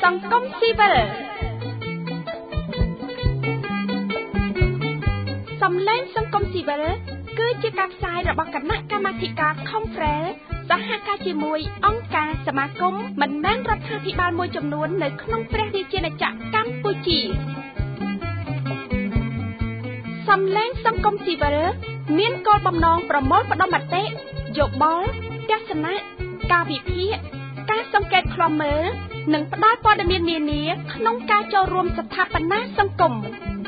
សង្គមស៊ីវិលសំឡេងសង្គមស៊ីវិលគឺជាការផ្សាយរបស់គណៈកម្មាធិការ Conference សហការជាមួយអង្គការសមាគមមិនមែនរដ្ឋាភិបាលមួយចំនួននៅក្នុងព្រះរាជាណាចក្រកម្ពុជាសំឡេងសង្គមស៊ីវិលមានគោលបំណងប្រមូលផ្ដុំមតិយោបល់ទស្សនៈការវិភាគការសង្កេតឃ្លាំមើលនិងផ្ដល់ព័ត៌មាននានាក្នុងការចូលរួមស្ថាបនាសង្គម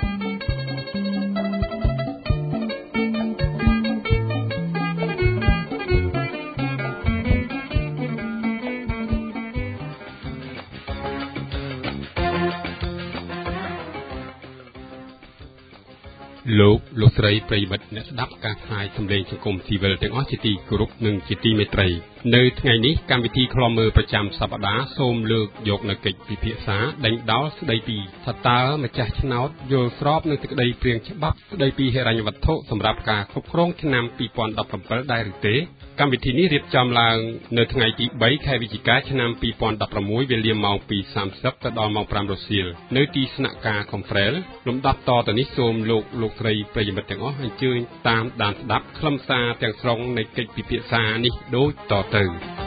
លោកស្រីប្រិយមិត្តអ្នកស្ដាប់ការផ្សាយសម្លេងសង្គមស៊ីវិលទាំងអស់ជាទីគោរពនិងជាទីមេត្រីនៅថ្ងៃនេះកម្មវិធីឃ្លាំមើលប្រចាំសប្តាហ៍សូមលើកយកនៅកិច្ចពិភាក្សាដេញដោលស្ដីពីថាតើម្ចាស់ឆ្នោតយល់ស្របនឹងសេចក្តីព្រាងច្បាប់ស្ដីពីហិរញ្ញវត្ថុសម្រាប់ការគ្រប់គ្រងឆ្នាំ2017ដែរឬទេកម្មវិធីនេះរៀបចំឡើងនៅថ្ងៃទី3ខែវិច្ឆិកាឆ្នាំ2016វេលាម៉ោង 2:30 ទៅដល់ម៉ោង 5 រសៀលនៅទីស្នាក់ការ Conference លំដាប់តទៅនេះសូមលោកស្រីប្រិយមិត្តទាំងអស់អញ្ជើញតាមដានស្ដាប់ខ្លឹមសារទាំងស្រុងនៃកិច្ចពិភាក្សានេះដូចតទៅ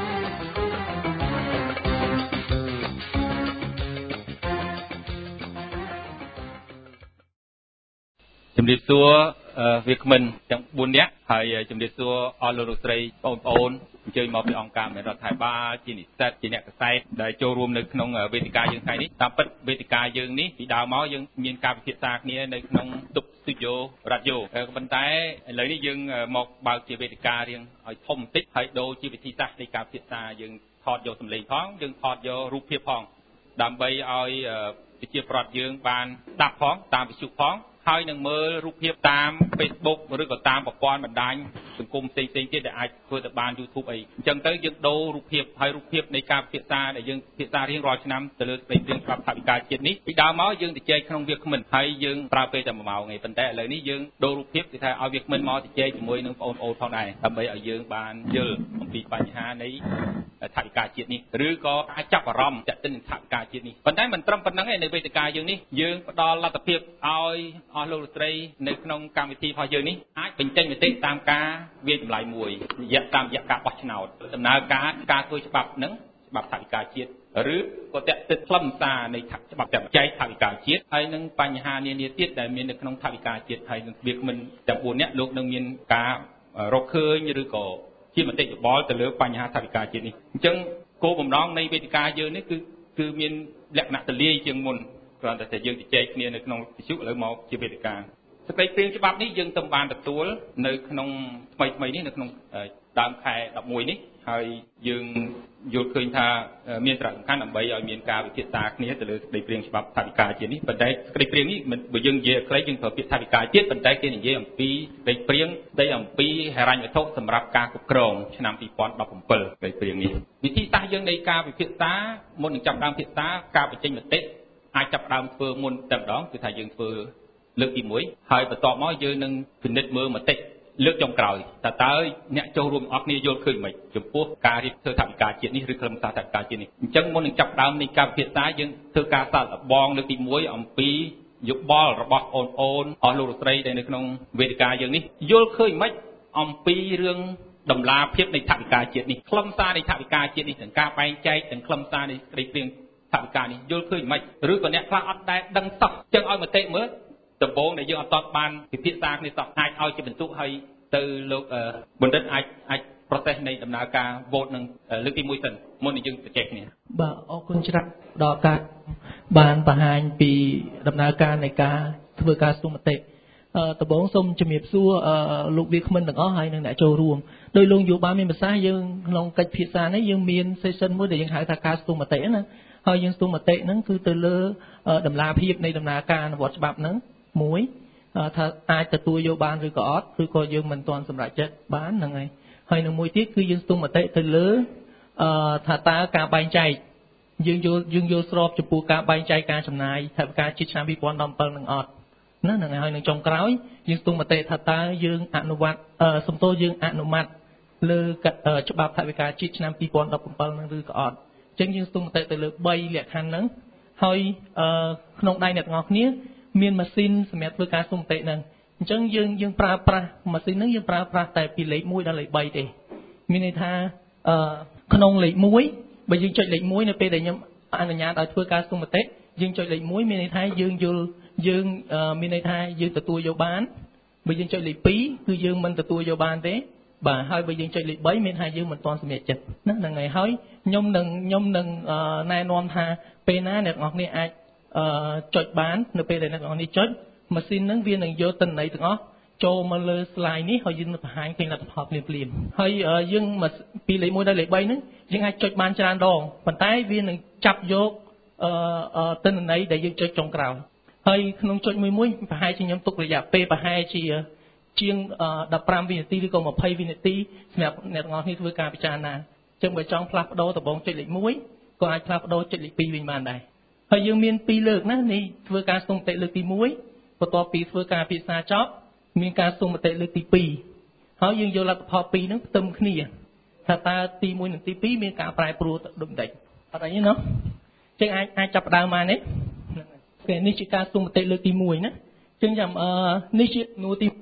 ជំរាបសួរវាគ្មិនទាំង4នាក់ហើយជំរាបសួរអស់លោកស្រីបងប្អូនអញ្ជើញមកពីអង្គការមេរដ្ឋាភិបាលជានិស្សិតជាអ្នកកសែតដែលចូលរួមនៅក្នុងវេទិកាយើងថ្ងៃនេះតាមពិតវេទិកាយើងនេះពីដើមមកយើងមានការពិភាក្សាគ្នានៅក្នុងតុស្ទូឌីយោរ៉ាឌីយ៉ូប៉ុន្តែឥឡូវនេះយើងមកបើកជាវេទិការៀងឲ្យធំបន្តិចហើយដូរជាវិធីសាស្ត្រនៃការពិភាក្សាយើងថតយកសម្លេងផងយើងថតយករូបភាពផងដើម្បីឲ្យប្រជាប្រដ្ឋយើងបានស្ដាប់ផងតាមវិទ្យុផងហើយនឹងមើលរូបភាពតាម Facebook ឬក៏តាមប្រព័ន្ធបណ្ដាញសង្គមផ្សេងៗទៀតដែលអាចធ្វើទៅបាន YouTube អីអញ្ចឹងទៅយើងដូររូបភាពហើយរូបភាពនៃការពិភាក្សាដែលយើងពិភាក្សារៀងរាល់ឆ្នាំទៅលើស្ដីព្រាងច្បាប់ថវិកាជាតិនេះពីដើមមកយើងទៅជែកក្នុងវាគ្មិនហើយយើងប្រើពេលតែ1ម៉ោងឯងប៉ុន្តែឥឡូវនេះយើងដូររូបភាពគឺថាឲ្យវាគ្មិនមកទៅជែកជាមួយនឹងបងប្អូនផងដែរដើម្បីឲ្យយើងបានយល់អំពីបញ្ហានៃថវិកាជាតិនេះឬក៏អាចចាប់អារម្មណ៍ទាក់ទិននឹងថវិកាជាតិនេះប៉ុន្តែមិនត្រឹមប៉ុណ្្នឹងទេនៅវេទិកាយើងនេះយើងផ្ដល់លទ្ធភាពឲ្យអស់លោកស្រីនៅក្នុងកម្មវិធីរបស់យើងនេះអាចបញ្ចេញមតិតាមការវាយតម្លៃមួយតាមរយៈការបោះឆ្នោតដំណើរការធ្វើច្បាប់នឹងច្បាប់ថវិកាជាតិឬក៏ទាក់ទិនខ្លឹមសារនៃច្បាប់ចែកថវិកាជាតិហើយនឹងបញ្ហានានាទៀតដែលមាននៅក្នុងថវិកាជាតិហើយនឹងវាគ្មិនទាំង4នាក់លោកនឹងមានការរកឃើញឬក៏ជាមតិយោបល់ទៅលើបញ្ហាថវិកាជាតិនេះអញ្ចឹងគោលបំណងនៃវេទិកាយើងនេះគឺមានលក្ខណៈទលាយជាងមុនគ្រាន់តែយើងជជែកគ្នានៅក្នុងវិទ្យុឥឡូវមកជាវេទិកាសេចក្តីព្រាងច្បាប់នេះយើងទៅបានទទួលនៅក្នុងថ្មីនេះនៅក្នុងដើមខែ11នេះហើយយើងយល់ឃើញថាមានសារៈសំខាន់ដើម្បីឲ្យមានការវិភាគសាគ្នាទៅលើសេចក្តីព្រាងច្បាប់ថវិកាជាតិនេះប៉ុន្តែសេចក្តីព្រាងនេះបើយើងនិយាយខ្លីយើងប្រើពាក្យថវិកាជាតិប៉ុន្តែគេនិយាយអំពីសេចក្តីព្រាងស្តីអំពីហិរញ្ញវត្ថុសម្រាប់ការគ្រប់គ្រងឆ្នាំ2017សេចក្តីព្រាងនេះវិធីសាស្ត្រយើងនៃការវិភាគសាមុននឹងចាប់ដើមពិភាក្សាការបញ្ចេញមតិអាចចាប់ដើមធ្វើមុនតែម្ដងគឺថាយើងធ្វើលើកទី1ហើយបន្ទាប់មកយើងនឹងពិនិត្យមើលមតិលើកចុងក្រោយតើអ្នកចូលរួមអស់គ្នាយល់ឃើញមិនចំពោះការរៀបធ្វើថវិកាជាតិនេះឬខ្លឹមសារថវិកាជាតិនេះអញ្ចឹងមុននឹងចាប់ដើមនៃការពិភាក្សាយើងធ្វើការសាកល្បងលើកទី1អំពីយោបល់របស់បងប្អូនអស់លោកលោកស្រីដែលនៅក្នុងវេទិកាយើងនេះយល់ឃើញមិនអំពីរឿងតម្លាភាពនៃថវិកាជាតិនេះខ្លឹមសារនៃថវិកាជាតិនេះទាំងការបែងចែកទាំងខ្លឹមសារនៃក្តីព្រាងថវិកានេះយល់ឃើញមិនឬក៏អ្នកខ្លះអត់ដែលដឹងសោះអញ្ចឹងឲ្យមតិមើលដំបូងដែលយើងអត់តបានពិភាក្សាគ្នាសោះអាចឲ្យជាបន្ទុកឲ្យទៅលោកបណ្ឌិតអាច process នៃដំណើរការ vote នឹងលើកទី1សិនមុននឹងយើងជជែកគ្នាបាទអរគុណច្រើនដល់ការបានបង្ហាញពីដំណើរការនៃការធ្វើការស្ទង់មតិដំបូងសូមជំរាបសួរលោកវាគ្មិនទាំងអស់ហើយនិងអ្នកចូលរួមដោយលោកយុបានមានប្រសាសន៍យើងក្នុងកិច្ចពិភាក្សានេះយើងមាន session មួយដែលយើងហៅថាការស្ទង់មតិណាហើយយើងស្ទង់មតិហ្នឹងគឺទៅលើតម្លាភាពនៃដំណើរការអនុវត្តច្បាប់ហ្នឹងមួយថាអាចទទួលយកបានឬក៏អត់ឬក៏យើងមិនទាន់សម្រេចចិត្តបានហ្នឹងហើយនឹងមួយទៀតគឺយើងស្ទង់មតិទៅលើថាតើការបែងចែកយើងយល់ស្របចំពោះការបែងចែកការចំណាយថវិកាជាតិឆ្នាំ2017នឹងអត់ណាហ្នឹងហើយនឹងចុងក្រោយយើងស្ទង់មតិថាតើយើងអនុវត្តសំទោសយើងអនុម័តលើច្បាប់ថវិកាជាតិឆ្នាំ2017នឹងឬក៏អត់អចឹងយើងស្ទង់មតិទៅលើ3លក្ខខណ្ឌហ្នឹងហើយក្នុងដៃអ្នកទាំងអស់គ្នាមានម៉ាស៊ីនសម្រាប់ធ្វើការស្ទង់មតិហ្នឹងអញ្ចឹងយើងប្រើប្រាស់ម៉ាស៊ីនហ្នឹងយើងប្រើប្រាស់តែពីលេខ1ដល់លេខ3ទេមានន័យថាក្នុងលេខ1បើយើងចុចលេខ1នៅពេលដែលខ្ញុំអនុញ្ញាតឲ្យធ្វើការស្ទង់មតិយើងចុចលេខ1មានន័យថាយើងយល់យើងមានន័យថាយើងទទួលយកបានបើយើងចុចលេខ2គឺយើងមិនទទួលយកបានទេបាទហើយបើយើងចុចលេខ3មានថាយើងមិនទាន់សម្រេចចិត្តណាហ្នឹងហើយហើយខ្ញុំនឹងណែនាំថាពេលណាអ្នកនរគ្នាអាចចុចបាននៅពេលដែលអ្នកនរគ្នាចុចម៉ាស៊ីនហ្នឹងវានឹងយកទិន្នន័យទាំងអស់ចូលមកលើ slide នេះហើយយើងនឹងបង្ហាញឃើញលទ្ធផលភ្លាមៗហើយយើងពីលេខ1ដល់លេខ3ហ្នឹងយើងអាចចុចបានច្រើនដងប៉ុន្តែវានឹងចាប់យកទិន្នន័យដែលយើងចុចចុងក្រោយហើយក្នុងចុចមួយប្រហែលជាខ្ញុំទុករយៈពេលប្រហែលជាង15វិនាទីឬក៏20វិនាទីសម្រាប់អ្នកទាំងអស់គ្នាធ្វើការពិចារណាអញ្ចឹងបើចង់ផ្លាស់ប្ដូរដំបងចុចលេខ1ក៏អាចផ្លាស់ប្ដូរចុចលេខ2វិញបានដែរហើយយើងមាន2លើកណានេះធ្វើការស្ទង់មតិលើកទី1បន្ទាប់ពីធ្វើការពិភាក្សាចប់មានការស្ទង់មតិលើកទី2ហើយយើងយកលទ្ធផល2ហ្នឹងផ្ទឹមគ្នាថាតើទី1និងទី2មានការប្រែប្រួលដូចម្ដេចអត់អីទេណាអញ្ចឹងអាចចាប់ផ្ដើមបានទេគេនេះជាការស្ទង់មតិលើកទី1ណាអញ្ចឹងចាំនេះជាសំណួរទី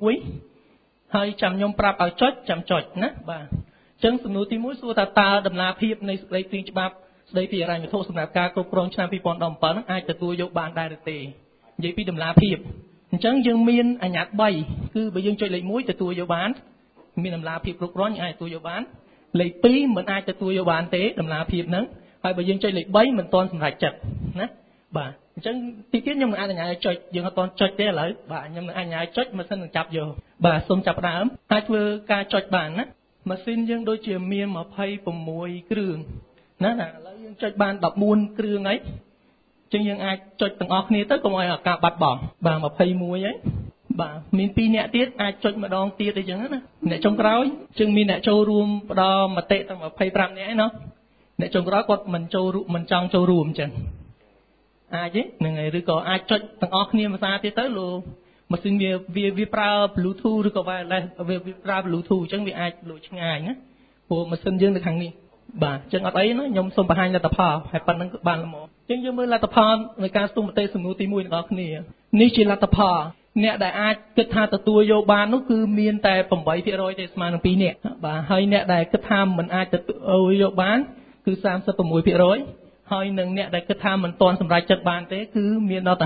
1ហើយចាំខ្ញុំប្រាប់ឲ្យចុចចាំចុចណាបាទអញ្ចឹងសំណួរទី1សួរថាតើដំណាភាពនៃសេចក្តីព្រាងច្បាប់ស្តីពីហិរញ្ញវត្ថុសម្រាប់ការគ្រប់គ្រងឆ្នាំ2017ហ្នឹងអាចទទួលយកបានដែរឬទេនិយាយពីដំណាភាពអញ្ចឹងយើងមានអញ្ញត្តិ3គឺបើយើងចុចលេខ1ទទួលយកបានមានដំណាភាពគ្រប់គ្រាន់អាចទទួលយកបានលេខ2មិនអាចទទួលយកបានទេដំណាភាពហ្នឹងហើយបើយើងចុចលេខ3មិនទាន់សម្រេចចិត្តណាបាទអញ្ចឹងទីទៀតខ្ញុំនឹងអនុញ្ញាតឲ្យចុចយើងអត់ទាន់ចុចទេឥឡូវបាទខ្ញុំនឹងអនុញ្ញាតឲ្យចុចម៉ាស៊ីននឹងចាប់យកបាទសូមចាប់ផ្ដើមអាចធ្វើការចុចបានណាម៉ាស៊ីនយើងដូចជាមាន26គ្រឿងណាឥឡូវយើងចុចបាន14គ្រឿងហើយអញ្ចឹងយើងអាចចុចទាំងអស់គ្នាទៅកុំឲ្យការបាត់បង់បាទ21ហើយបាទមាន2អ្នកទៀតអាចចុចម្ដងទៀតអីចឹងណាអ្នកចុងក្រោយអញ្ចឹងមានអ្នកចូលរួមផ្ដល់មតិទាំង25នាក់ឯណោះអ្នកចុងក្រោយគាត់មិនចង់ចូលរួមអញ្ចឹងអាចទេហ្នឹងហើយឬក៏អាចចុចទាំងអស់គ្នាភាសាទៀតទៅលោកម៉ាស៊ីនវាប្រើ Bluetooth ឬក៏ wireless វាប្រើ Bluetooth អញ្ចឹងវាអាចលួចឆ្ងាយណាព្រោះម៉ាស៊ីនយើងនៅខាងនេះបាទអញ្ចឹងអត់អីណាខ្ញុំសូមបង្ហាញលទ្ធផលហើយប៉ុណ្្នឹងគឺបានល្មមអញ្ចឹងយើងមើលលទ្ធផលនៃការស្ទង់មតិសំណួរទី1ទាំងអស់គ្នានេះជាលទ្ធផលអ្នកដែលអាចគិតថាទទួលយកបាននោះគឺមានតែ 8% ទេស្មើនឹង2នាក់បាទហើយអ្នកដែលគិតថាមិនអាចទទួលយកបានគឺ 36% ហើយនឹងអ្នកដែលគិតថាមិនទាន់សម្រេចចិត្តបានទេគឺមានដល់តែ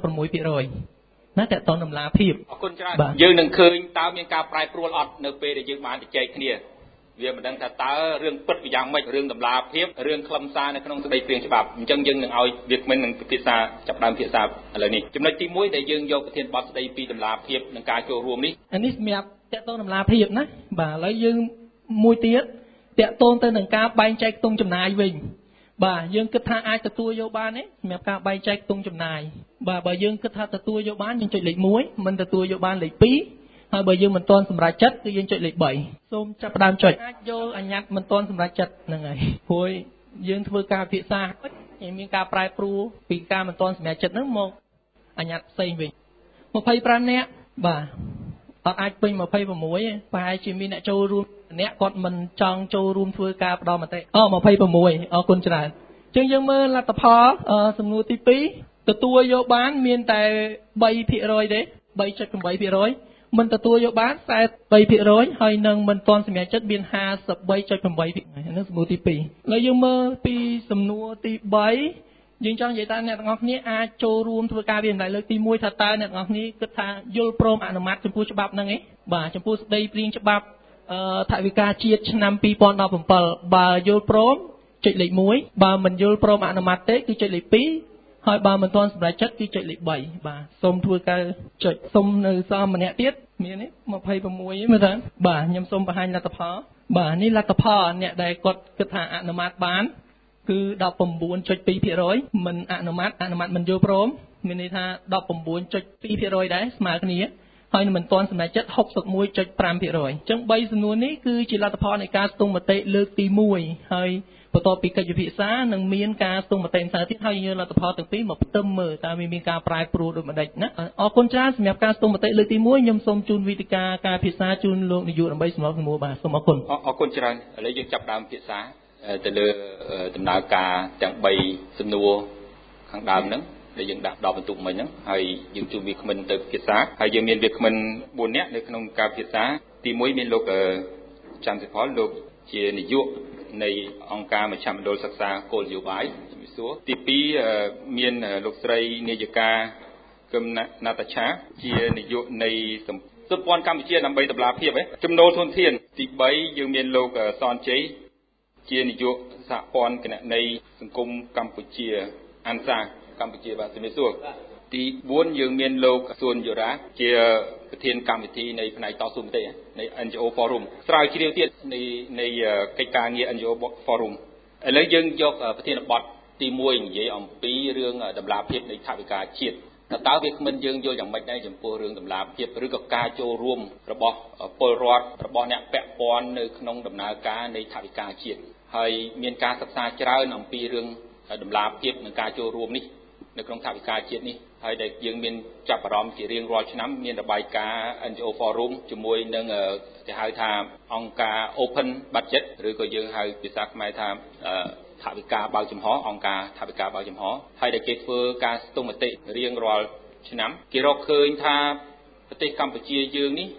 56% ណាតើតតម្លាភាពអរគុណច្រើនយើងនឹងឃើញតើមានការប្រែប្រួលអត់នៅពេលដែលយើងបានជជែកគ្នាវាមិនដឹងថាតើរឿងពិតយ៉ាងម៉េចរឿងតម្លាភាពរឿងខ្លឹមសារនៅក្នុងសេចក្តីព្រាងច្បាប់អញ្ចឹងយើងនឹងឲ្យវាគ្មិននឹងពិភាក្សាចាប់ដើមពិភាក្សាឥឡូវនេះចំណុចទី1ដែលយើងយកប្រធានបទស្តីពីតម្លាភាពនិងការចូលរួមនេះនេះសម្រាប់តកតងតម្លាភាពណាបាទឥឡូវយើងមួយទៀតតកតងទៅនឹងការបែងចែកខ្ទង់ចំណាយវិញបាទយើងគិតថាអាចទទួលយកបានទេសម្រាប់ការបែងចែកខ្ទង់ចំណាយបាទបើយើងគិតថាទទួលយកបានយើងចុចលេខ1មិនទទួលយកបានលេខ2ហើយបើយើងមិនទាន់សម្រេចចិត្តគឺយើងចុចលេខ3សូមចាប់ផ្ដើមចុចអាចយកអញ្ញត្តិមិនទាន់សម្រេចចិត្តហ្នឹងហើយព្រោះយើងធ្វើការពិភាក្សាហើយមានការប្រែប្រួលពីការមិនទាន់សម្រេចចិត្តហ្នឹងមកអញ្ញត្តិផ្សេងវិញ25នាក់បាទអត់អាចពេញ26ទេប្រហែលជាមានអ្នកចូលរួមអ្នកគាត់មិនចង់ចូលរួមធ្វើការផ្ដល់មតិ26អរគុណច្រើនអញ្ចឹងយើងមើលលទ្ធផលសំណួរទី2ទទួលយកបានមានតែ 3% ទេ 3.8% មិនទទួលយកបាន 43% ហើយនឹងមិនទាន់សម្រេចចិត្តមាន 53.8% ហ្នឹងសំណួរទី2ឥឡូវយើងមើលពីសំណួរទី3យើងចង់និយាយថាអ្នកទាំងអស់គ្នាអាចចូលរួមធ្វើការវិនិច្ឆ័យលើកទី1ថាតើអ្នកទាំងអស់គ្នាគិតថាយល់ព្រមអនុម័តចំពោះច្បាប់ហ្នឹងឯងបាទចំពោះសេចក្តីព្រាងច្បាប់ថវិកាជាតិឆ្នាំ2017បើយល់ព្រមចុចលេខ1បើមិនយល់ព្រមអនុម័តទេគឺចុចលេខ2ហើយបើមិនទាន់សម្រេចចិត្តគឺចុចលេខ3បាទសូមធ្វើការចុចសូមនៅសមម្នាក់ទៀតមានទេ26មើលតើបាទខ្ញុំសូមបង្ហាញលទ្ធផលបាទនេះលទ្ធផលអ្នកដែលគាត់គិតថាអនុម័តបានគឺ 19.2% មិនអនុម័តមិនយល់ព្រមមានន័យថា 19.2% ដែរស្មើគ្នាហើយមិនទាន់សម្រេចចិត្ត 61.5% អញ្ចឹង3សំណួរនេះគឺជាលទ្ធផលនៃការស្ទង់មតិលើកទី1ហើយបន្ទាប់ពីកិច្ចពិភាក្សានឹងមានការស្ទង់មតិផ្សេងទៀតហើយយើងលទ្ធផលទាំងពីរមកផ្ទឹមមើលតើមានការប្រែប្រួលដូចម្ដេចណាអរគុណច្រើនសម្រាប់ការស្ទង់មតិលើកទី1ខ្ញុំសូមជូនវេទិកាការពិភាក្សាជូនលោកនាយកដើម្បីសម្របសម្រួលបាទសូមអរគុណអរគុណច្រើនឥឡូវយើងចាប់ដើមពិភាក្សាទៅលើដំណើរការទាំង3សំណួរខាងដើមហ្នឹងដែលយើងដាក់ដល់បន្ទុកមិញហ្នឹងហើយយើងជួបវាគ្មិនទៅពិភាក្សាហើយយើងមានវាគ្មិន4នាក់នៅក្នុងការពិភាក្សាទី1មានលោកចាំសិផលលោកជានាយកនៃអង្គការមជ្ឈមណ្ឌលសិក្សាគោលនយោបាយជំរាបសួរទី2មានលោកស្រីនាយិកាគឹមណាតាឆាជានាយកនៃសម្ព័ន្ធកម្ពុជាដើម្បីតម្លាភាពចំណូលធនធានទី3យើងមានលោកសនជ័យជានាយកសហព័ន្ធគណនេយ្យសង្គមកម្ពុជាអានសាកម្ពុជាបាទជំរាបសួរទី4យើងមានលោកសួនយុរាជាប្រធានកម្មវិធីនៃផ្នែកតស៊ូមតិនៃ NGO Forum ស្រាវជ្រាវទៀតនៃកិច្ចការងារ NGO Forum ឥឡូវយើងយកប្រធានបទទី1និយាយអំពីរឿងតម្លាភាពនៃថវិកាជាតិតើវាគ្មិនយើងយល់យ៉ាងម៉េចដែរចំពោះរឿងតម្លាភាពឬក៏ការចូលរួមរបស់ពលរដ្ឋរបស់អ្នកពាក់ព័ន្ធនៅក្នុងដំណើរការនៃថវិកាជាតិហើយមានការសិក្សាច្រើនអំពីរឿងតម្លាភាពនិងការចូលរួមនេះនៅក្នុងថវិកាជាតិនេះហើយដែលយើងមានចាប់អារម្មណ៍ជារៀងរាល់ឆ្នាំមានរបាយការណ៍ NGO Forum ជាមួយនឹងគេហៅថាអង្គការ Open Budget ឬក៏យើងហៅភាសាខ្មែរថាថវិកាបើកចំហអង្គការថវិកាបើកចំហហើយដែលគេធ្វើការស្ទង់មតិរៀងរាល់ឆ្នាំគេរកឃើញថាប្រទេសកម្ពុជាយើងនេះ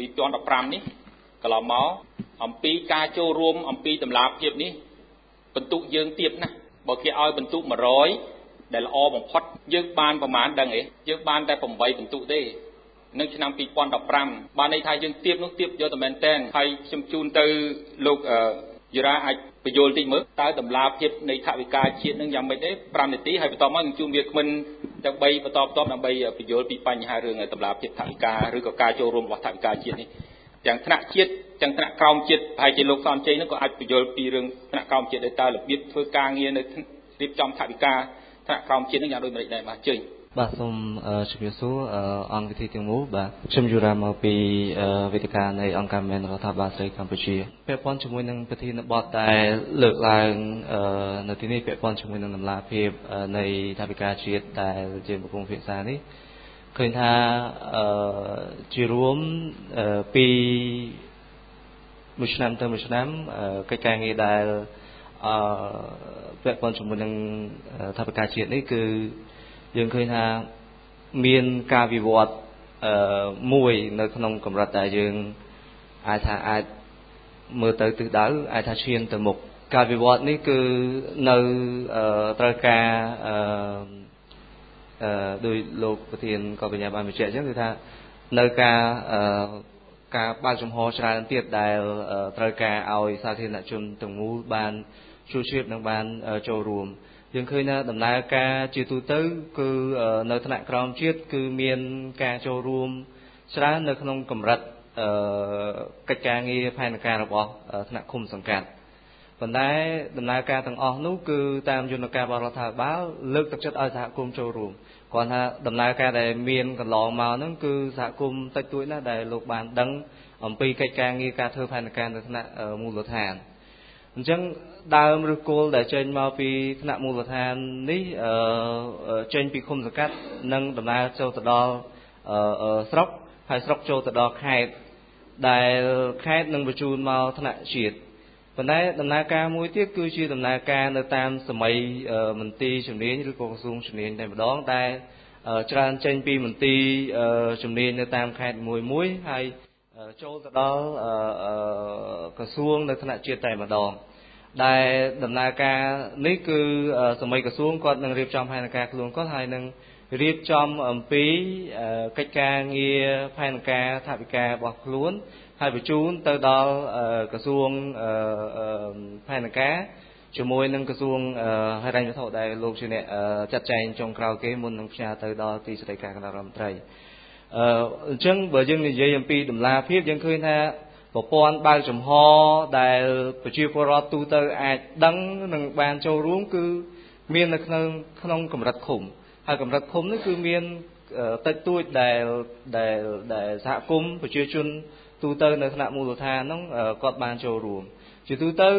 2015នេះកន្លងមកអំពីការចូលរួមអំពីតម្លាភាពនេះបន្ទុកយើងទាបណាស់បើគេឲ្យបន្ទុក100ដែលល្អបំផុតយើងបានប្រមាណដឹងទេយើងបានតែ8បន្ទុកទេនៅឆ្នាំ2015បានន័យថាយើងទាបនោះទាបយកតែមែនតែនហើយខ្ញុំជូនទៅលោកយុរាអាចបញ្យល់តិចមើលតើតម្លាភាពនៃថវិកាជាតិនឹងយ៉ាងម៉េចទេ5នាទីហើយបន្តមកនឹងជួបវាគ្មិនទាំង3បន្តដើម្បីបញ្យល់ពីបញ្ហារឿងតម្លាភាពថវិកាឬក៏ការចូលរួមរបស់ថវិកាជាតិនេះទាំងថ្នាក់ជាតិទាំងថ្នាក់ក្រោមជាតិហើយជាលោកសនជ័យនឹងក៏អាចបញ្យល់ពីរឿងថ្នាក់ក្រោមជាតិដែរតើរបៀបធ្វើការងារនៅរៀបចំថវិកាថ្នាក់ក្រោមជាតិនឹងយ៉ាងដូចម្តេចដែរបាទជើញបាទសូមជំរាបសួរអង្គវិធីទាំងមូលបាទខ្ញុំយូរ៉ាមកពីវេទិកានៃអង្គការមានរដ្ឋាភិបាលស្រីកម្ពុជាពាក់ព័ន្ធជាមួយនឹងប្រធានបទដែលលើកឡើងនៅទីនេះពាក់ព័ន្ធជាមួយនឹងតម្លាភាពនៃថវិកាជាតិដែលជាកំពុងពិភាក្សានេះឃើញថាជារួមពីមួយឆ្នាំទៅមួយឆ្នាំកិច្ចការងារដែលពាក់ព័ន្ធជាមួយនឹងថវិកាជាតិនេះគឺយើងឃើញថាមានការវិវត្តមួយនៅក្នុងកម្រិតដែលយើងអាចមើលទៅទិសដៅអាចថាឈានទៅមុខការវិវត្តនេះគឺនៅត្រូវការដោយលោកប្រធានក៏បញ្ញាបានបញ្ជាក់អញ្ចឹងគឺថានៅការបើកចំហច្រើនទៀតដែលត្រូវការឲ្យសាធារណជនទាំងមូលបានជួយជ្រាបនិងបានចូលរួមយើងឃើញថាដំណើរការជាទូទៅគឺនៅថ្នាក់ក្រោមជាតិគឺមានការចូលរួមច្រើននៅក្នុងកម្រិតកិច្ចការងារផែនការរបស់ថ្នាក់ឃុំសង្កាត់ប៉ុន្តែដំណើរការទាំងអស់នោះគឺតាមយន្តការរបស់រដ្ឋាភិបាលលើកទឹកចិត្តឲ្យសហគមន៍ចូលរួមគ្រាន់ថាដំណើរការដែលមានកន្លងមកហ្នឹងគឺសហគមន៍តិចតួចណាស់ដែលលោកបានដឹងអំពីកិច្ចការងារការធ្វើផែនការនៅថ្នាក់មូលដ្ឋានអញ្ចឹងដើមឬគោលដែលចេញមកពីថ្នាក់មូលដ្ឋាននេះចេញពីឃុំសង្កាត់និងដំណើរចូលទៅដល់ស្រុកហើយស្រុកចូលទៅដល់ខេត្តដែលខេត្តនឹងបញ្ជូនមកថ្នាក់ជាតិប៉ុន្តែដំណើរការមួយទៀតគឺជាដំណើរការនៅតាមសម័យមន្ទីរជំនាញឬក៏ក្រសួងជំនាញតែម្ដងដែលច្រើនចេញពីមន្ទីរជំនាញនៅតាមខេត្តមួយហើយចូលទៅដល់ក្រសួងនៅថ្នាក់ជាតិតែម្ដងដែលដំណើរការនេះគឺសម័យក្រសួងគាត់នឹងរៀបចំផែនការខ្លួនគាត់ហើយនឹងរៀបចំអំពីកិច្ចការងារផែនការថវិការបស់ខ្លួនហើយបញ្ជូនទៅដល់ក្រសួងផែនការជាមួយនឹងក្រសួងហិរញ្ញវត្ថុដែលលោកជាអ្នកចាត់ចែងចុងក្រោយគេមុននឹងផ្ញើទៅដល់ទីស្តីការគណៈរដ្ឋមន្ត្រីអញ្ចឹងបើយើងនិយាយអំពីតម្លាភាពយើងឃើញថាប្រព័ន្ធបើកចំហដែលប្រជាពលរដ្ឋទូទៅអាចដឹងនិងបានចូលរួមគឺមាននៅក្នុងកម្រិតឃុំហើយកម្រិតឃុំនេះគឺមានតិចតួចដែលសហគមន៍ប្រជាជនទូទៅនៅថ្នាក់មូលដ្ឋានហ្នឹងគាត់បានចូលរួមជាទូទៅ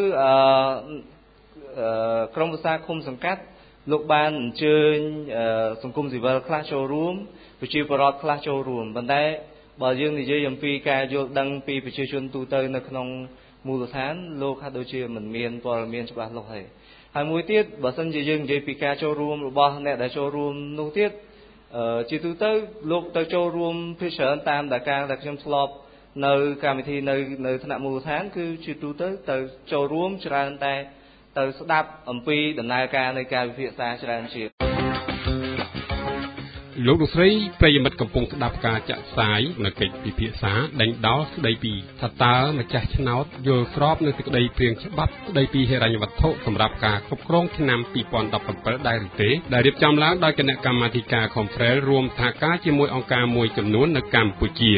ក្រុមប្រឹក្សាឃុំសង្កាត់លោកបានអញ្ជើញសង្គមស៊ីវិលខ្លះចូលរួមប្រជាពលរដ្ឋខ្លះចូលរួមប៉ុន្តែបើយើងនិយាយអំពីការយល់ដឹងពីប្រជាជនទូទៅនៅក្នុងមូលដ្ឋានលោកហាក់ដូចជាមិនមានព័ត៌មានច្បាស់លាស់ទេហើយមួយទៀតបើសិនជាយើងនិយាយពីការចូលរួមរបស់អ្នកដែលចូលរួមនោះទៀតជាទូទៅលោកទៅចូលរួមភាគច្រើនតាមដែលការដែលខ្ញុំធ្លាប់នៅកម្មវិធីនៅថ្នាក់មូលដ្ឋានគឺជាទូទៅចូលរួមច្រើនតែទៅស្ដាប់អំពីដំណើរការនៃការវិភាគសារច្រើនជាងលោកលោកស្រីប្រិយមិត្តកំពុងស្ដាប់ការចាក់ផ្សាយនៅកិច្ចពិភាក្សាដេញដោលស្ដីពីថាតើម្ចាស់ឆ្នោតយល់ស្របនឹងសេចក្តីព្រាងច្បាប់ស្ដីពីហិរញ្ញវត្ថុសម្រាប់ការគ្រប់គ្រងឆ្នាំ2017ដែរឬទេដែលរៀបចំឡើងដោយគណៈកម្មាធិការ Confrel រួមសហការជាមួយអង្គការមួយចំនួននៅកម្ពុជា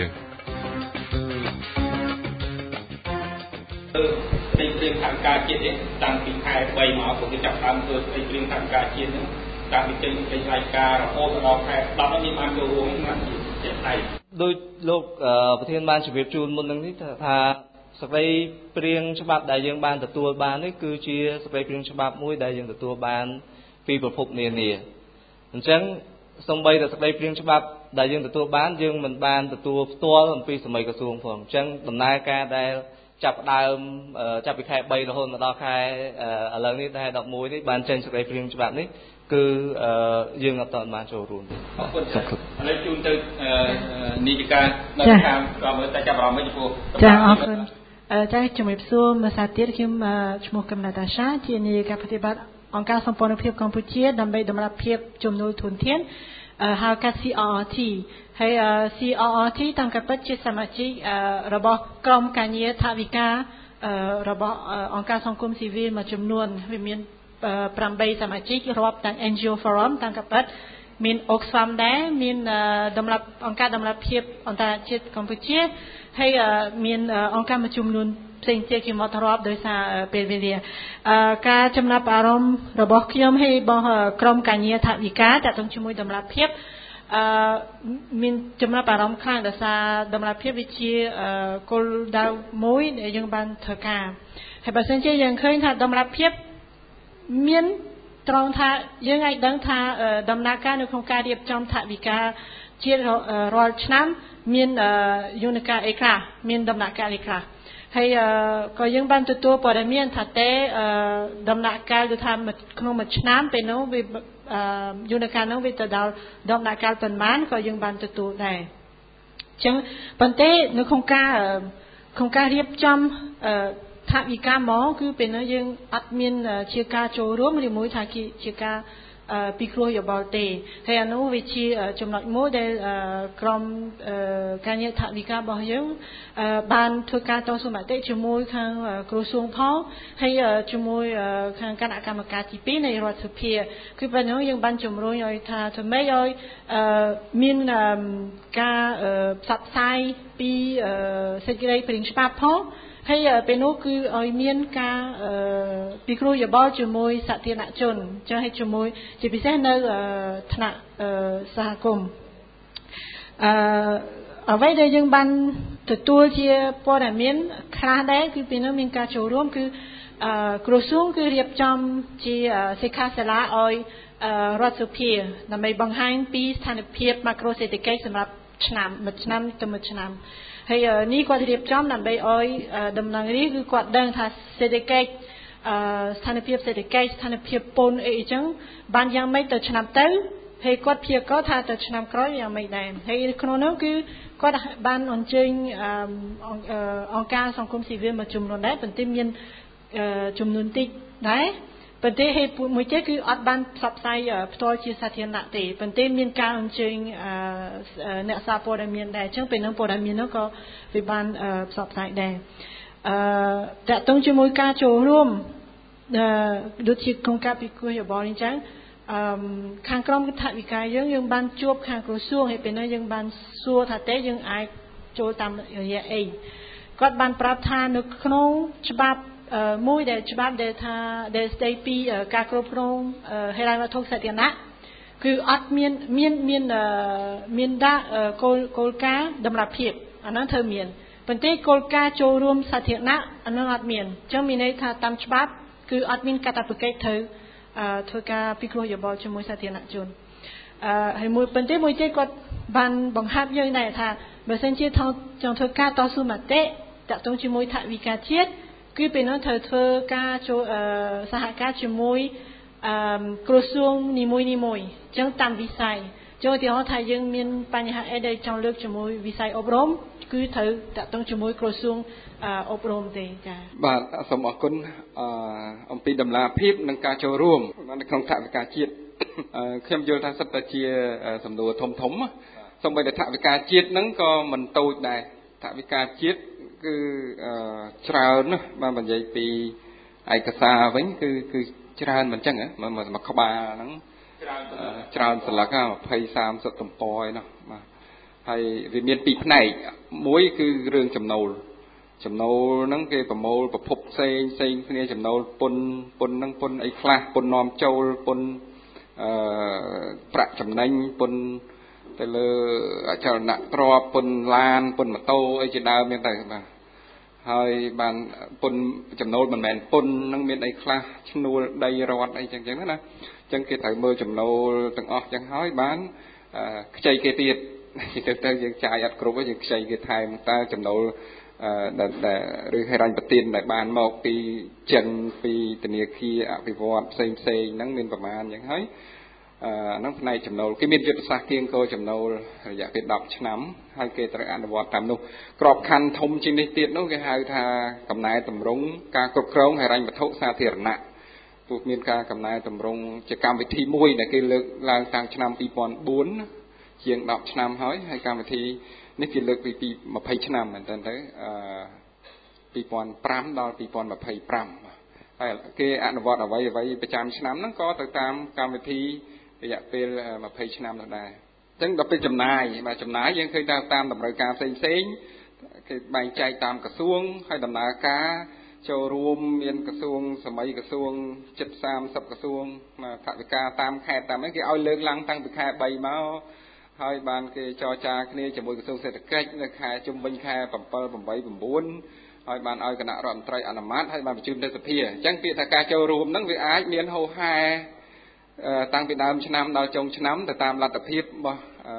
ស្ដីព្រាងខាងការជាតិនេះតាំងពីខែ3មកពួកគេចាប់ផ្ដើមធ្វើស្ដីព្រាងខាងការជាតិនេះការវិនិច្ឆ័យរายការរហូតដល់ខែ10នេះបានចូលរួមបានជាផ្នែកដោយលោកប្រធានបានជម្រាបជូនមុននឹងនេះថាសេចក្តីព្រាងច្បាប់ដែលយើងបានទទួលបាននេះគឺជាសេចក្តីព្រាងច្បាប់មួយដែលយើងទទួលបានពីប្រភពនានាអញ្ចឹងសូម្បីតែសេចក្តីព្រាងច្បាប់ដែលយើងទទួលបានយើងមិនបានទទួលផ្ទាល់អំពីសម័យក្រសួងផងអញ្ចឹងដំណើរការដែលចាប់ដើមចាប់ពីខែ3រហូតមកដល់ខែឥឡូវនេះខែ11នេះបានចេញសេចក្តីព្រាងច្បាប់នេះគឺយើងអត់ទាន់បានចូលរួមទេអរគុណឥឡូវជូនទៅនីតិការនៅខាងក៏មើលតែចាប់អារម្មណ៍វិញព្រោះចាអរគុណចាជំរាបសួរមកសាទៀតខ្ញុំឈ្មោះកឹមណាតាសាជានាយិកាប្រតិបត្តិអង្គការសម្ព័ន្ធភាពកម្ពុជាដើម្បីតម្រាប់ភាពជំនួយធនធានហៅកាត់ CRRT ហើយ CRRT តាមកាពិតជាសមាជិករបស់ក្រុមការងារថវិការបស់អង្គការសង្គមស៊ីវិលមួយចំនួនវាមាន8សមាជិករាប់ទាំង NGO Forum តាមកាពិតមាន Oxfam ដែរមានតម្រាប់អង្គការតម្រាប់ភាពអន្តរជាតិកម្ពុជាហើយមានអង្គការមួយចំនួនផ្សេងទៀតគេមករាប់ដោយសារពេលវេលាការចំណាប់អារម្មណ៍របស់ខ្ញុំហើយរបស់ក្រុមការងារថវិកាតាក់ទងជាមួយតម្រាប់ភាពមានចំណាប់អារម្មណ៍ខ្លាំងដោយសារតម្រាប់ភាពវាជាគោលដៅមួយដែលយើងបានធ្វើការហើយបើសិនជាយើងឃើញថាតម្រាប់ភាពមានត្រង់ថាយើងអាចដឹងថាដំណើរការនៅក្នុងការរៀបចំថវិកាជារាល់ឆ្នាំមានយន្តការអីខ្លះមានដំណាក់កាលអីខ្លះហើយក៏យើងបានទទួលព័ត៌មានថាតែដំណាក់កាលគឺថាក្នុងមួយឆ្នាំពេលនោះវាយន្តការនោះវាទៅដល់ដំណាក់កាលប៉ុន្មានក៏យើងបានទទួលដែរអញ្ចឹងប៉ុន្តែនៅក្នុងការរៀបចំថវិកាមកគឺពេលនោះយើងអត់មានជាការចូលរួមឬមួយថាជាការពិគ្រោះយោបល់ទេហើយអានោះវាជាចំណុចមួយដែលក្រុមការងារថវិការបស់យើងបានធ្វើការតស៊ូមតិជាមួយខាងក្រសួងផងហើយជាមួយខាងគណៈកម្មការទី2នៃរដ្ឋសភាគឺពេលនោះយើងបានជំរុញឲ្យថាធ្វើម៉េចឲ្យមានការផ្សព្វផ្សាយពីសេចក្តីព្រាងច្បាប់ផងហើយពេលនោះគឺឲ្យមានការពិគ្រោះយោបល់ជាមួយសាធារណជនចាស់ហើយជាមួយជាពិសេសនៅថ្នាក់សហគមន៍អ្វីដែលយើងបានទទួលជាព័ត៌មានខ្លះដែរគឺពេលនោះមានការចូលរួមគឺក្រសួងគឺរៀបចំជាសិក្ខាសាលាឲ្យរដ្ឋសភាដើម្បីបង្ហាញពីស្ថានភាពម៉ាក្រូសេដ្ឋកិច្ចសម្រាប់មួយឆ្នាំទៅមួយឆ្នាំហើយនេះគាត់រៀបចំដើម្បីឲ្យដំណឹងនេះគឺគាត់ដឹងថាសេដ្ឋកិច្ចស្ថានភាពសេដ្ឋកិច្ចស្ថានភាពពន្ធអីចឹងបានយ៉ាងម៉េចទៅឆ្នាំទៅហើយគាត់ព្យាករណ៍ថាទៅឆ្នាំក្រោយយ៉ាងម៉េចដែរហើយក្នុងនោះគឺគាត់បានអញ្ជើញអង្គការសង្គមស៊ីវិលមួយចំនួនដែរប៉ុន្តែមានចំនួនតិចដែរប៉ុន្តែហេតុមួយទៀតគឺអត់បានផ្សព្វផ្សាយផ្ទាល់ជាសាធារណៈទេប៉ុន្តែមានការអញ្ជើញអ្នកសារព័ត៌មានដែរអញ្ចឹងពេលនោះព័ត៌មាននោះក៏វាបានផ្សព្វផ្សាយដែរតាក់ទងជាមួយការចូលរួមដូចជាក្នុងការពិគ្រោះយោបល់អញ្ចឹងខាងក្រុមថវិកាយើងបានជួបខាងក្រសួងហើយពេលនោះយើងបានសួរថាតើយើងអាចចូលតាមរយៈអីគាត់បានប្រាប់ថានៅក្នុងច្បាប់មួយដែលច្បាប់ដែលថាដែលស្ដីពីការគ្រប់គ្រងហិរញ្ញវត្ថុសាធារណៈគឺអត់មានដាក់គោលការណ៍តម្រាប់ភាពអានោះធ្វើមានប៉ុន្តែគោលការណ៍ចូលរួមសាធារណៈអានោះអត់មានអញ្ចឹងមានន័យថាតាមច្បាប់គឺអត់មានកាតព្វកិច្ចត្រូវធ្វើការពិគ្រោះយោបល់ជាមួយសាធារណជនហើយមួយប៉ុន្តែមួយទៀតគាត់បានបង្ហាត់យើងដែរថាបើសិនជាចង់ធ្វើការតស៊ូមតិតាក់ទងជាមួយថវិកាជាតិគឺពេលនោះត្រូវធ្វើការចូលសហការជាមួយក្រសួងនីមួយៗអញ្ចឹងតាមវិស័យចូលទីហោថាយើងមានបញ្ហាអីដែលចង់លើកជាមួយវិស័យអប់រំគឺត្រូវតាក់ទងជាមួយក្រសួងអប់រំទេចា៎បាទសូមអរគុណអំពីដំណាភាពនិងការចូលរួមនៅក្នុងថវិកាជាតិខ្ញុំយល់ថាសិតតែជាសំណួរធំសូម្បីតែថវិកាជាតិហ្នឹងក៏មិនតូចដែរថវិកាជាតិគឺច្រើនណាស់បើនិយាយពីឯកសារវិញគឺច្រើនមិនអញ្ចឹងមួយក្បាលហ្នឹងច្រើនស្លឹក20 30ទំព័រឯណោះបាទហើយវាមានពីរផ្នែកមួយគឺរឿងចំណូលហ្នឹងគេប្រមូលប្រភពផ្សេងគ្នាចំណូលពន្ធហ្នឹងពន្ធអីខ្លះពន្ធនាំចូលពន្ធប្រាក់ចំណេញពន្ធទៅលើអចលនទ្រព្យពន្ធឡានពន្ធម៉ូតូអីជាដើមមានទៅបាទហើយបានពន្ធចំណូលមិនមែនពន្ធហ្នឹងមានអីខ្លះឈ្នួលដីរដ្ឋអីចឹងណាអញ្ចឹងគេត្រូវមើលចំណូលទាំងអស់ចឹងហើយបានខ្ចីគេទៀតទៅយើងចាយអត់គ្រប់ទេយើងខ្ចីគេថែមតើចំណូលឬហិរញ្ញប្បទានដែលបានមកពីចិនពីធនាគារអភិវឌ្ឍផ្សេងហ្នឹងមានប្រមាណចឹងហើយហ្នឹងផ្នែកចំណូលគេមានយុទ្ធសាស្ត្រគៀងគរចំណូលរយៈពេល10ឆ្នាំហើយគេត្រូវអនុវត្តតាមនោះក្របខ័ណ្ឌធំជាងនេះទៀតនោះគេហៅថាកំណែតម្រង់ការគ្រប់គ្រងហិរញ្ញវត្ថុសាធារណៈទោះមានការកំណែតម្រង់ជាកម្មវិធីមួយដែលគេលើកឡើងតាំងឆ្នាំ2004ជាង10ឆ្នាំហើយកម្មវិធីនេះគេលើកពី20ឆ្នាំមែនតើទៅ2005ដល់2025ហើយគេអនុវត្តអ្វីប្រចាំឆ្នាំហ្នឹងក៏ទៅតាមកម្មវិធីរយៈពេល20ឆ្នាំនោះដែរអញ្ចឹងដល់ពេលចំណាយយើងឃើញតាមតម្រូវការផ្សេងគេបែងចែកតាមក្រសួងហើយដំណើរការចូលរួមមានក្រសួងសម័យក្រសួង70-30ក្រសួងថវិកាតាមខេត្តតាមហ្នឹងគេឲ្យលើកឡើងតាំងពីខែ3មកហើយបានគេចរចាគ្នាជាមួយក្រសួងសេដ្ឋកិច្ចនៅខែជុំវិញខែ7 8 9ហើយបានឲ្យគណៈរដ្ឋមន្ត្រីអនុម័តហើយបានបញ្ជូនទៅសភាអញ្ចឹងពាក្យថាការចូលរួមហ្នឹងវាអាចមានហូរហែតាំងពីដើមឆ្នាំដល់ចុងឆ្នាំទៅតាមលទ្ធភាពរបស់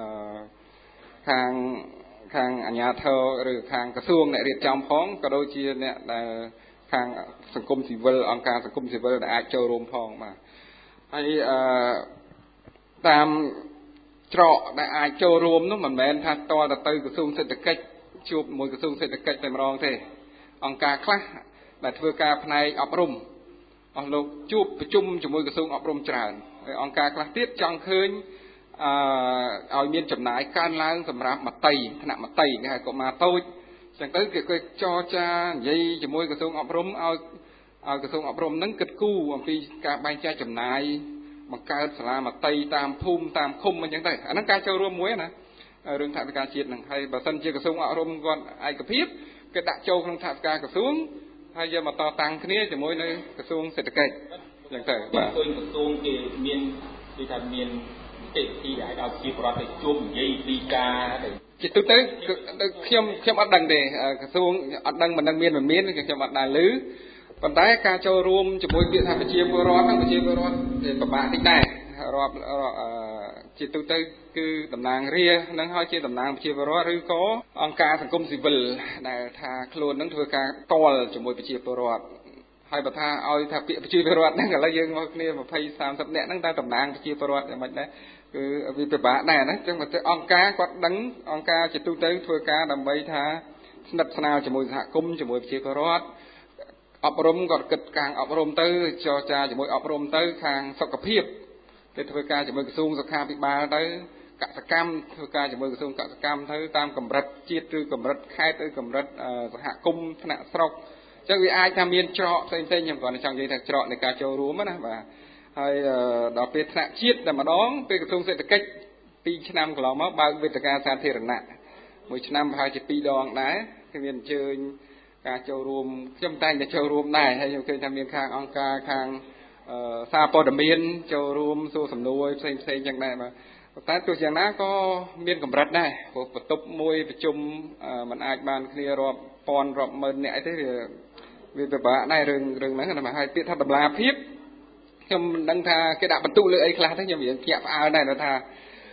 ខាងអាជ្ញាធរឬខាងក្រសួងអ្នករៀបចំផងក៏ដូចជាអ្នកដែលខាងសង្គមស៊ីវិលអង្គការសង្គមស៊ីវិលដែលអាចចូលរួមផងបាទហើយតាមច្រកដែលអាចចូលរួមនោះមិនមែនថាតទៅក្រសួងសេដ្ឋកិច្ចជួបមួយក្រសួងសេដ្ឋកិច្ចតែម្ដងទេអង្គការខ្លះដែលធ្វើការផ្នែកអប់រំអស់លោកជួបប្រជុំជាមួយក្រសួងអប់រំច្រើនហើយអង្គការខ្លះទៀតចង់ឃើញឲ្យមានចំណាយកើនឡើងសម្រាប់មតីថ្នាក់មតីគេហៅកុមារតូចអញ្ចឹងទៅគេចរចានិយាយជាមួយក្រសួងអប់រំឲ្យក្រសួងអប់រំហ្នឹងគិតគូរអំពីការបែងចែកចំណាយបង្កើតសាលាមតីតាមភូមិតាមឃុំអញ្ចឹងទៅអាហ្នឹងការចូលរួមមួយណារឿងថវិកាជាតិហ្នឹងហើយបើសិនជាក្រសួងអប់រំគាត់ឯកភាពគេដាក់ចូលក្នុងថវិកាក្រសួងហើយយកមកតតាំងគ្នាជាមួយនៅក្រសួងសេដ្ឋកិច្ចអញ្ចឹងទៅបាទឃើញក្រសួងគេមានគេថាមានទេទីឲ្យដល់ជាប្រវត្តិជួបនិយាយពីការជាទូទៅខ្ញុំអត់ដឹងទេក្រសួងអត់ដឹងមិនដឹងមានខ្ញុំអត់ដែរឮប៉ុន្តែការចូលរួមជាមួយពាក្យថាប្រជាពលរដ្ឋហ្នឹងប្រជាពលរដ្ឋវាពិបាកតិចដែររាប់ជាទូទៅគឺតំណាងរាស្ត្រនឹងហើយជាតំណាងប្រជាពលរដ្ឋឬក៏អង្គការសង្គមស៊ីវិលដែលថាខ្លួននឹងធ្វើការតល់ជាមួយប្រជាពលរដ្ឋហើយបើថាឲ្យថាពាក្យប្រជាពលរដ្ឋហ្នឹងឥឡូវយើងមកគ្នា20-30នាក់ហ្នឹងតែតំណាងប្រជាពលរដ្ឋយ៉ាងម៉េចដែរគឺវាពិបាកដែរណាអញ្ចឹងតែអង្គការគាត់ដឹងអង្គការជាទូទៅធ្វើការដើម្បីថាស្និទ្ធស្នាលជាមួយសហគមន៍ជាមួយប្រជាពលរដ្ឋអប់រំក៏គិតខាងអប់រំទៅចរចាជាមួយអប់រំទៅខាងសុខភាពគេធ្វើការជាមួយក្រសួងសុខាភិបាលទៅកសកម្មធ្វើការជាមួយក្រសួងកសកម្មទៅតាមកម្រិតជាតិឬកម្រិតខេត្តឬកម្រិតសហគមន៍ថ្នាក់ស្រុកអញ្ចឹងវាអាចថាមានច្រកផ្សេងៗខ្ញុំគ្រាន់តែចង់និយាយថាច្រកនៃការចូលរួមណាបាទហើយដល់ពេលថ្នាក់ជាតិតែម្ដងពេលក្រសួងសេដ្ឋកិច្ច2ឆ្នាំកន្លងមកបើកវេទិកាសាធារណៈមួយឆ្នាំប្រហែលជា2ដងដែរគេមានអញ្ជើញការចូលរួមខ្ញុំតែងតែចូលរួមដែរហើយខ្ញុំឃើញថាមានខាងអង្គការខាងសារព័ត៌មានចូលរួមសួរសំណួរផ្សេងៗយ៉ាងដែរបាទតែទោះយ៉ាងណាក៏មានកម្រិតដែរព្រោះបន្ទប់មួយប្រជុំมันអាចបានគ្នារាប់ពាន់រាប់ម៉ឺនអ្នកអីទេវាពិបាកដែររឿងហ្នឹងហើយពាក្យថាតម្លាភាពខ្ញុំមិនដឹងថាគេដាក់បន្ទុកលើអីខ្លះទេខ្ញុំរៀនភ្ញាក់ផ្អើលដែរថា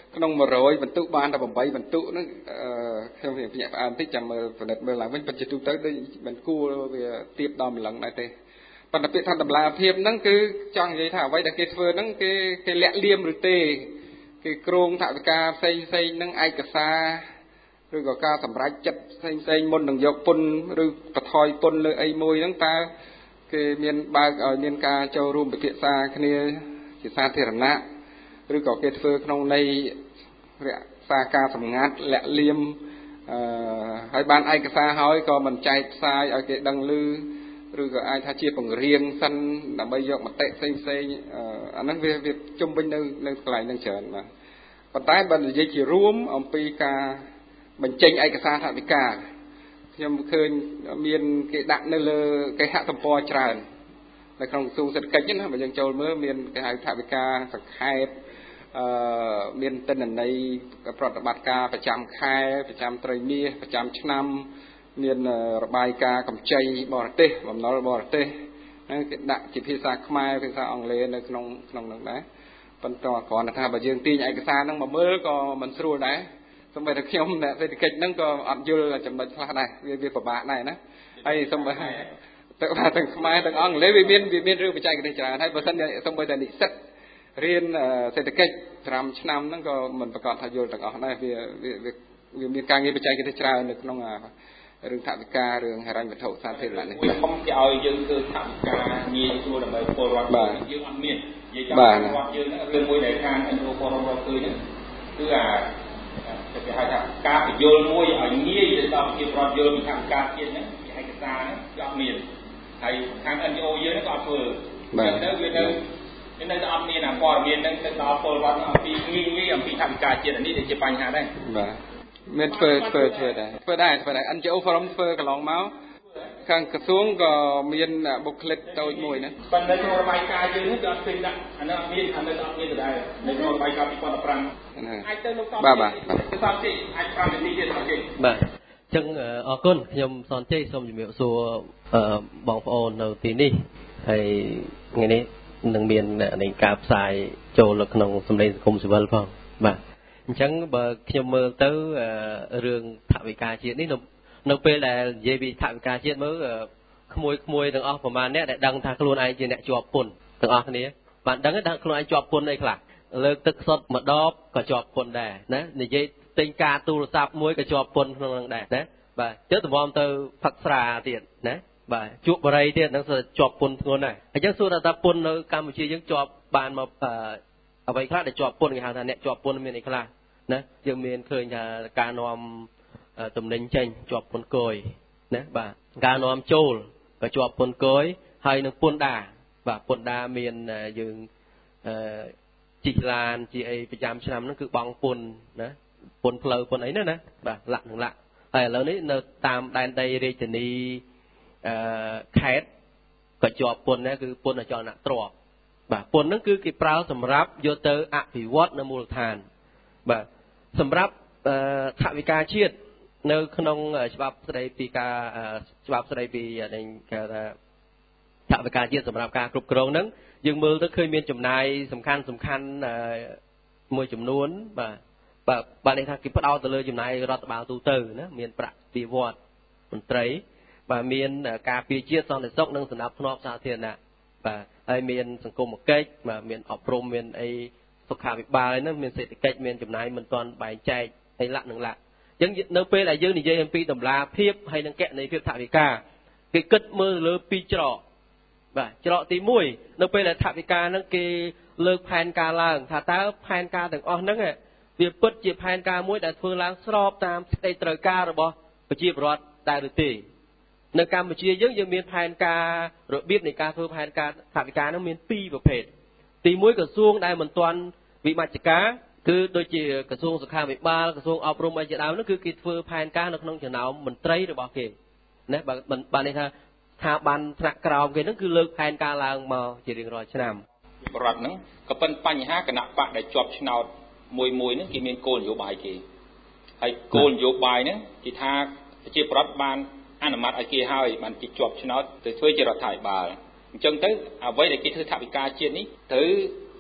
ក្នុង100បន្ទុកបានតែ8បន្ទុកហ្នឹងខ្ញុំភ្ញាក់ផ្អើលបន្តិចចាំមើលផលិតមើលឡើងវិញពិតជាទូទៅដូចមិនគួរវាទៀបដល់ម្លឹងដែរទេប៉ុន្តែពាក្យថាតម្លាភាពហ្នឹងគឺចង់និយាយថាអ្វីដែលគេធ្វើហ្នឹងគេលាក់លៀមឬទេគេក្រងថវិកាផ្សេងហ្នឹងឯកសារឬក៏ការសម្រេចចិត្តផ្សេងមុននឹងយកពន្ធឬបន្ថយពន្ធលើអីមួយហ្នឹងតើគេមានបើកឲ្យមានការចូលរួមពិភាក្សាគ្នាជាសាធារណៈឬក៏គេធ្វើក្នុងន័យរក្សាការសម្ងាត់លាក់លៀមហើយបានឯកសារហើយក៏មិនចែកផ្សាយឲ្យគេដឹងឬក៏អាចថាជាបង្រៀនសិនដើម្បីយកមតិផ្សេងអាហ្នឹងវាជុំវិញនៅកន្លែងហ្នឹងច្រើនបាទប៉ុន្តែបើនិយាយជារួមអំពីការបញ្ចេញឯកសារថវិកាខ្ញុំឃើញមានគេដាក់នៅលើគេហទំព័រច្រើននៅក្នុងក្រសួងសេដ្ឋកិច្ចណាបើយើងចូលមើលមានគេហៅថវិកាសង្ខេបមានទិន្នន័យប្រតិបត្តិការប្រចាំខែប្រចាំត្រីមាសប្រចាំឆ្នាំមានរបាយការណ៍កម្ចីបរទេសបំណុលបរទេសហ្នឹងគេដាក់ជាភាសាខ្មែរភាសាអង់គ្លេសនៅក្នុងនោះដែរប៉ុន្តែគ្រាន់តែថាបើយើងទាញឯកសារហ្នឹងមកមើលក៏មិនស្រួលដែរសូម្បីតែខ្ញុំអ្នកសេដ្ឋកិច្ចហ្នឹងក៏អត់យល់ចំណុចខ្លះដែរវាពិបាកដែរណាហើយសូម្បីទាំងខ្មែរទាំងអង់គ្លេសវាមានរឿងបច្ចេកទេសច្រើនហើយបើសិនសូម្បីតែនិស្សិតរៀនសេដ្ឋកិច្ច5ឆ្នាំហ្នឹងក៏មិនប្រកាសថាយល់ទាំងអស់ដែរវាមានការងារបច្ចេកទេសច្រើននៅក្នុងរឿងថវិការឿងហិរញ្ញវត្ថុសាធារណៈនេះខ្ញុំគេឲ្យយើងធ្វើថវិកាងាយស្រួលដើម្បីពលរដ្ឋយើងអត់មាននិយាយចំពលរដ្ឋយើងហ្នឹងរឿងមួយដែលខាងពលរដ្ឋរកឃើញហ្នឹងគឺគេហៅថាការបញ្យល់មួយឲ្យងាយទៅដល់ប្រជាពលរដ្ឋយល់ពីថវិកាជាតិហ្នឹងឯកសារហ្នឹងគឺអត់មានហើយខាង NGO យើងហ្នឹងក៏អត់ធ្វើចឹងទៅវានៅតែអត់មានព័ត៌មានហ្នឹងទៅដល់ពលរដ្ឋអំពីងាយអំពីថវិកាជាតិនេះដែលជាបញ្ហាដែរបាទមានធ្វើដែរNGO Forum ធ្វើកន្លងមកខាងក្រសួងក៏មានបុគ្គលិកតូចមួយណាប៉ុន្តែក្នុងរបាយការណ៍យើងនេះក៏អត់ឃើញដាក់អានោះអត់មានអត់មានដែរនៅក្នុងរបាយការណ៍2015អាចទៅលោកតបាទទៅសំជិអាច5នាទីទៀតសំជិបាទអញ្ចឹងអរគុណខ្ញុំសនជ័យសូមជំរាបសួរបងប្អូននៅទីនេះហើយថ្ងៃនេះនឹងមាននៃការផ្សាយចូលនៅក្នុងសម្លេងសង្គមស៊ីវិលផងបាទអញ្ចឹងបើខ្ញុំមើលទៅរឿងថវិកាជាតិនេះនៅពេលដែលនិយាយពីថវិកាជាតិមើលក្មួយទាំងអស់ប្រហែលអ្នកដែលដឹងថាខ្លួនឯងជាអ្នកជាប់ពន្ធទាំងអស់គ្នាបានដឹងថាខ្លួនឯងជាប់ពន្ធអីខ្លះលើកទឹកសុទ្ធមួយដបក៏ជាប់ពន្ធដែរណានិយាយទិញការទូរស័ព្ទមួយក៏ជាប់ពន្ធក្នុងនឹងដែរណាបាទចុះតម្រាំទៅផឹកស្រាទៀតណាបាទជក់បរិយទៀតហ្នឹងជាប់ពន្ធធ្ងន់ដែរអញ្ចឹងសួរថាពន្ធនៅកម្ពុជាយើងជាប់បានមកអ្វីខ្លះដែលជាប់ពន្ធគេហៅថាអ្នកជាប់ពន្ធមានអីខ្លះណាយើងមានឃើញថាការនាំទំនិញចេញជាប់ពន្ធគយណាបាទការនាំចូលក៏ជាប់ពន្ធគយហើយនឹងពន្ធដារបាទពន្ធដារមានយើងជីកឡានជាអីប្រចាំឆ្នាំហ្នឹងគឺបង់ពន្ធណាពន្ធផ្លូវពន្ធអីណាបាទលាក់នឹងលាក់ហើយឥឡូវនេះនៅតាមដែនដីរាជធានីខេត្តក៏ជាប់ពន្ធដែរគឺពន្ធអចលនទ្រព្យបាទពន្ធហ្នឹងគឺគេប្រើសម្រាប់យកទៅអភិវឌ្ឍនៅមូលដ្ឋានបាទសម្រាប់ថវិកាជាតិនៅក្នុងច្បាប់ស្តីពីការច្បាប់ស្តីពីគេថាថវិកាជាតិសម្រាប់ការគ្រប់គ្រងហ្នឹងយើងមើលទៅឃើញមានចំណាយសំខាន់មួយចំនួនបាទនេះថាគេផ្ដោតទៅលើចំណាយរដ្ឋបាលទូទៅណាមានប្រាក់ពីវត្តមន្ត្រីបាទមានការពារជាតិសន្តិសុខនិងសណ្ដាប់ធ្នាប់សាធារណៈបាទហើយមានសង្គមគិច្ចបាទមានអប់រំមានអីសុខាភិបាលហ្នឹងមានសេដ្ឋកិច្ចមានចំណាយមិនទាន់បែងចែកអីលាក់នឹងលាក់អញ្ចឹងនៅពេលដែលយើងនិយាយអំពីតម្លាភាពហើយនឹងកណន័យភាពថវិកាគេគិតមើលលើពីរច្រកបាទច្រកទី1នៅពេលដែលថវិកាហ្នឹងគេលើកផែនការឡើងថាតើផែនការទាំងអស់ហ្នឹងវាពិតជាផែនការមួយដែលធ្វើឡើងស្របតាមសេចក្តីត្រូវការរបស់ប្រជាពលរដ្ឋដែរឬទេនៅកម្ពុជាយើងមានផែនការរបៀបនៃការធ្វើផែនការថវិកាហ្នឹងមាន2ប្រភេទទី1ក្រសួងដែលមិនទាន់វិមជ្ឈការគឺដូចជាក្រសួងសុខាភិបាលក្រសួងអប់រំអីជាដើមនោះគឺគេធ្វើផែនការនៅក្នុងចំណោមមន្ត្រីរបស់គេណាបាទនេះថាស្ថាប័នថ្នាក់ក្រោមគេហ្នឹងគឺលើកផែនការឡើងមកជារៀងរាល់ឆ្នាំបរដ្ឋហ្នឹងក៏ប៉ុន្តែបញ្ហាគណៈបកដែលជាប់ឆ្នោតមួយហ្នឹងគេមានគោលនយោបាយគេហើយគោលនយោបាយហ្នឹងគេថាប្រជាប្រដ្ឋបានអនុម័តឲ្យគេហើយបានជាប់ឆ្នោតទៅធ្វើជារដ្ឋាភិបាលអញ្ចឹងទៅអ្វីដែលគេធ្វើថវិកាជាតិនេះត្រូវ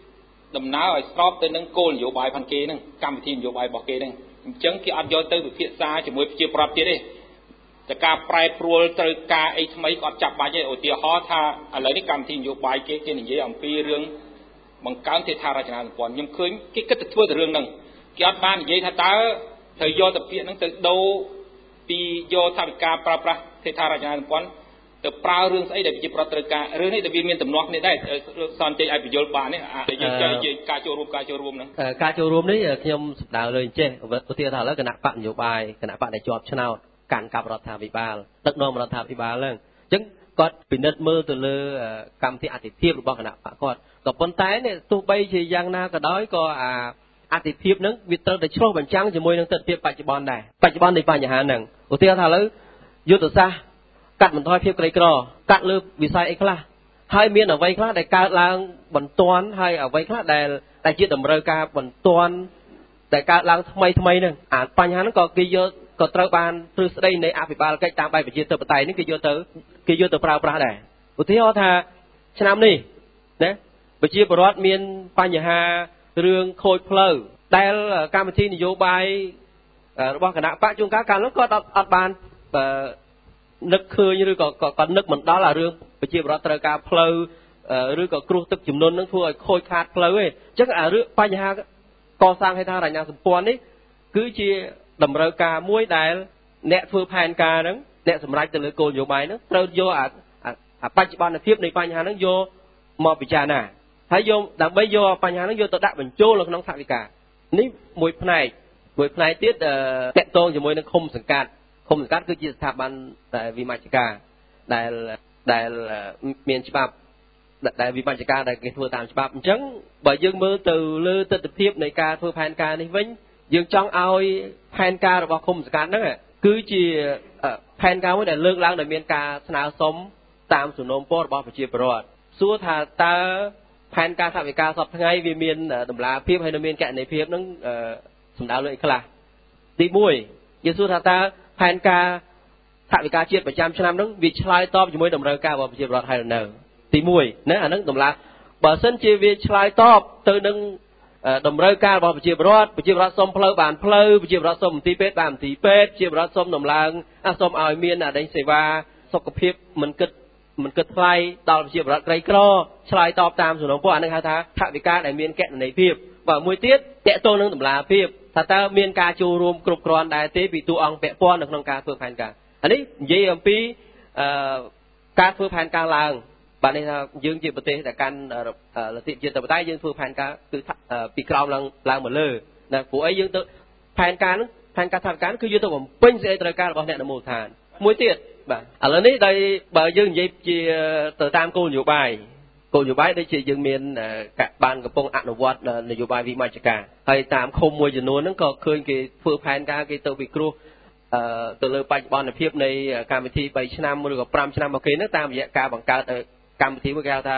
ដំណើរឲ្យស្របទៅនឹងគោលនយោបាយផងគេហ្នឹងកម្មវិធីនយោបាយរបស់គេហ្នឹងអញ្ចឹងគេអត់យកទៅពិភាក្សាជាមួយប្រជាប្រដ្ឋទៀតទេតែការប្រែប្រួលត្រូវការអីថ្មីក៏អត់ចាប់បាច់ទេឧទាហរណ៍ថាឥឡូវនេះកម្មវិធីនយោបាយគេនិយាយអំពីរឿងបង្កើនហេដ្ឋារចនាសម្ព័ន្ធខ្ញុំឃើញគេគិតទៅធ្វើតែរឿងហ្នឹងគេអត់បាននិយាយថាតើត្រូវយកទៅពាក្យហ្នឹងទៅដូរពីយកថវិកាប្រើប្រាស់ហេដ្ឋារចនាសម្ព័ន្ធទៅប្រើរឿងស្អីដែលប្រជាប្រដ្ឋត្រូវការរឿងនេះតែវាមានដំណោះគ្នាដែរសន្តិឲ្យបញ្យល់បាននេះយើងនិយាយការចូលរួមហ្នឹងការចូលរួមនេះខ្ញុំសម្ដៅលើអញ្ចេះឧទាហរណ៍ថាឥឡូវគណៈបកនយោបាយគណៈបកដែលជាប់ឆ្នោតកាន់កាប់រដ្ឋាភិបាលដឹកនាំរដ្ឋាភិបាលហ្នឹងអញ្ចឹងគាត់ពិនិត្យមើលទៅលើកម្មវិធីអតិភិបរបស់គណៈបកគាត់ក៏ប៉ុន្តែនេះទោះបីជាយ៉ាងណាក៏ដោយក៏អតិភិបហ្នឹងវាត្រូវតែឆ្លុះបញ្ចាំងជាមួយនឹងទស្សនវិជ្ជាបច្ចុប្បន្នដែរបច្ចុប្បន្ននៃបញ្ហាហ្នឹងឧទាហរណ៍ថាឥឡូវយុទ្ធសាស្ត្រកាត់បន្ថយភាពក្រីក្រកាត់លើវិស័យអីខ្លះហើយមានអ្វីខ្លះដែលកើតឡើងបន្ទាន់ហើយអ្វីខ្លះដែលជាតម្រូវការបន្ទាន់ដែលកើតឡើងថ្មីហ្នឹងបញ្ហាហ្នឹងក៏គេយកក៏ត្រូវបានទ្រឹស្ដីនៃអភិបាលកិច្ចតាមបែបប្រជាធិបតេយ្យនេះគេយកទៅប្រើប្រាស់ដែរឧទាហរណ៍ថាឆ្នាំនេះណាប្រជាពលរដ្ឋមានបញ្ហារឿងខូចផ្លូវដែលកម្មវិធីនយោបាយរបស់គណៈបកជួនកាលនោះក៏អត់បាននឹកឃើញឬក៏គាត់នឹកមិនដល់រឿងប្រជាពលរដ្ឋត្រូវការផ្លូវឬក៏គ្រោះទឹកជំនន់នឹងធ្វើឲ្យខូចខាតផ្លូវឯងអញ្ចឹងរឿងបញ្ហាកសាងហេដ្ឋារចនាសម្ព័ន្ធនេះគឺជាតម្រូវការមួយដែលអ្នកធ្វើផែនការហ្នឹងអ្នកសម្រេចទៅលើគោលនយោបាយហ្នឹងត្រូវយកបច្ចុប្បន្នភាពនៃបញ្ហាហ្នឹងយកមកពិចារណាហើយយកដើម្បីយកបញ្ហាហ្នឹងយកទៅដាក់បញ្ចូលនៅក្នុងថវិកានេះមួយផ្នែកទៀតតាក់ទងជាមួយនឹងឃុំសង្កាត់គឺជាស្ថាប័នវិមជ្ឈការដែលមានច្បាប់ដែលវិមជ្ឈការដែលគេធ្វើតាមច្បាប់អញ្ចឹងបើយើងមើលទៅលើទស្សនវិជ្ជានៃការធ្វើផែនការនេះវិញយើងចង់ឲ្យផែនការរបស់ឃុំសង្កាត់ហ្នឹងគឺជាផែនការមួយដែលលើកឡើងដោយមានការស្នើសុំតាមសំណូមពររបស់ប្រជាពលរដ្ឋសួរថាតើផែនការថវិកាសពថ្ងៃវាមានតម្លាភាពហើយនៅមានកណន័យភាពហ្នឹងសំដៅលើអីខ្លះទី1យើងសួរថាតើផែនការថវិកាជាតិប្រចាំឆ្នាំហ្នឹងវាឆ្លើយតបជាមួយតម្រូវការរបស់ប្រជាពលរដ្ឋហើយនៅទី1ណាអាហ្នឹងតម្លាបើសិនជាវាឆ្លើយតបទៅនឹងតម្រូវការរបស់ប្រជាពលរដ្ឋសុំផ្លូវបានផ្លូវប្រជាពលរដ្ឋសុំមន្ទីរពេទ្យបានមន្ទីរពេទ្យប្រជាពលរដ្ឋសុំដំឡើងសុំឲ្យមានអីសេវាសុខភាពមិនគិតថ្លៃដល់ប្រជាពលរដ្ឋក្រីក្រឆ្លើយតបតាមសំណូមពរអានឹងហៅថាថវិកាដែលមានកណន័យភាពបើមួយទៀតតកតងនឹងតម្លាភាពថាតើមានការចូលរួមគ្រប់គ្រាន់ដែរទេពីតួអង្គពាក់ព័ន្ធនៅក្នុងការធ្វើផែនការអានេះនិយាយអំពីការធ្វើផែនការឡើងបាទនេះថាយើងជាប្រទេសដែលកាន់លទ្ធិជាតិបតៃយើងធ្វើផែនការគឺពីក្រោមឡើងមកលើណាព្រោះអីយើងទៅផែនការហ្នឹងផែនការថវិកាគឺយើងទៅបំពេញសេចក្តីត្រូវការរបស់អ្នកនៅមូលដ្ឋានមួយទៀតបាទឥឡូវនេះដោយបើយើងនិយាយជាទៅតាមគោលនយោបាយដូចជាយើងមានបានកំពុងអនុវត្តនយោបាយវិមជ្ឈការហើយតាមឃុំមួយចំនួនហ្នឹងក៏ឃើញគេធ្វើផែនការគេទៅពិគ្រោះទៅលើបច្ចុប្បន្នភាពនៃកម្មវិធី3ឆ្នាំឬក៏5ឆ្នាំមកគេហ្នឹងតាមរយៈការបង្កើតកម្មវិធីមួយគេហៅថា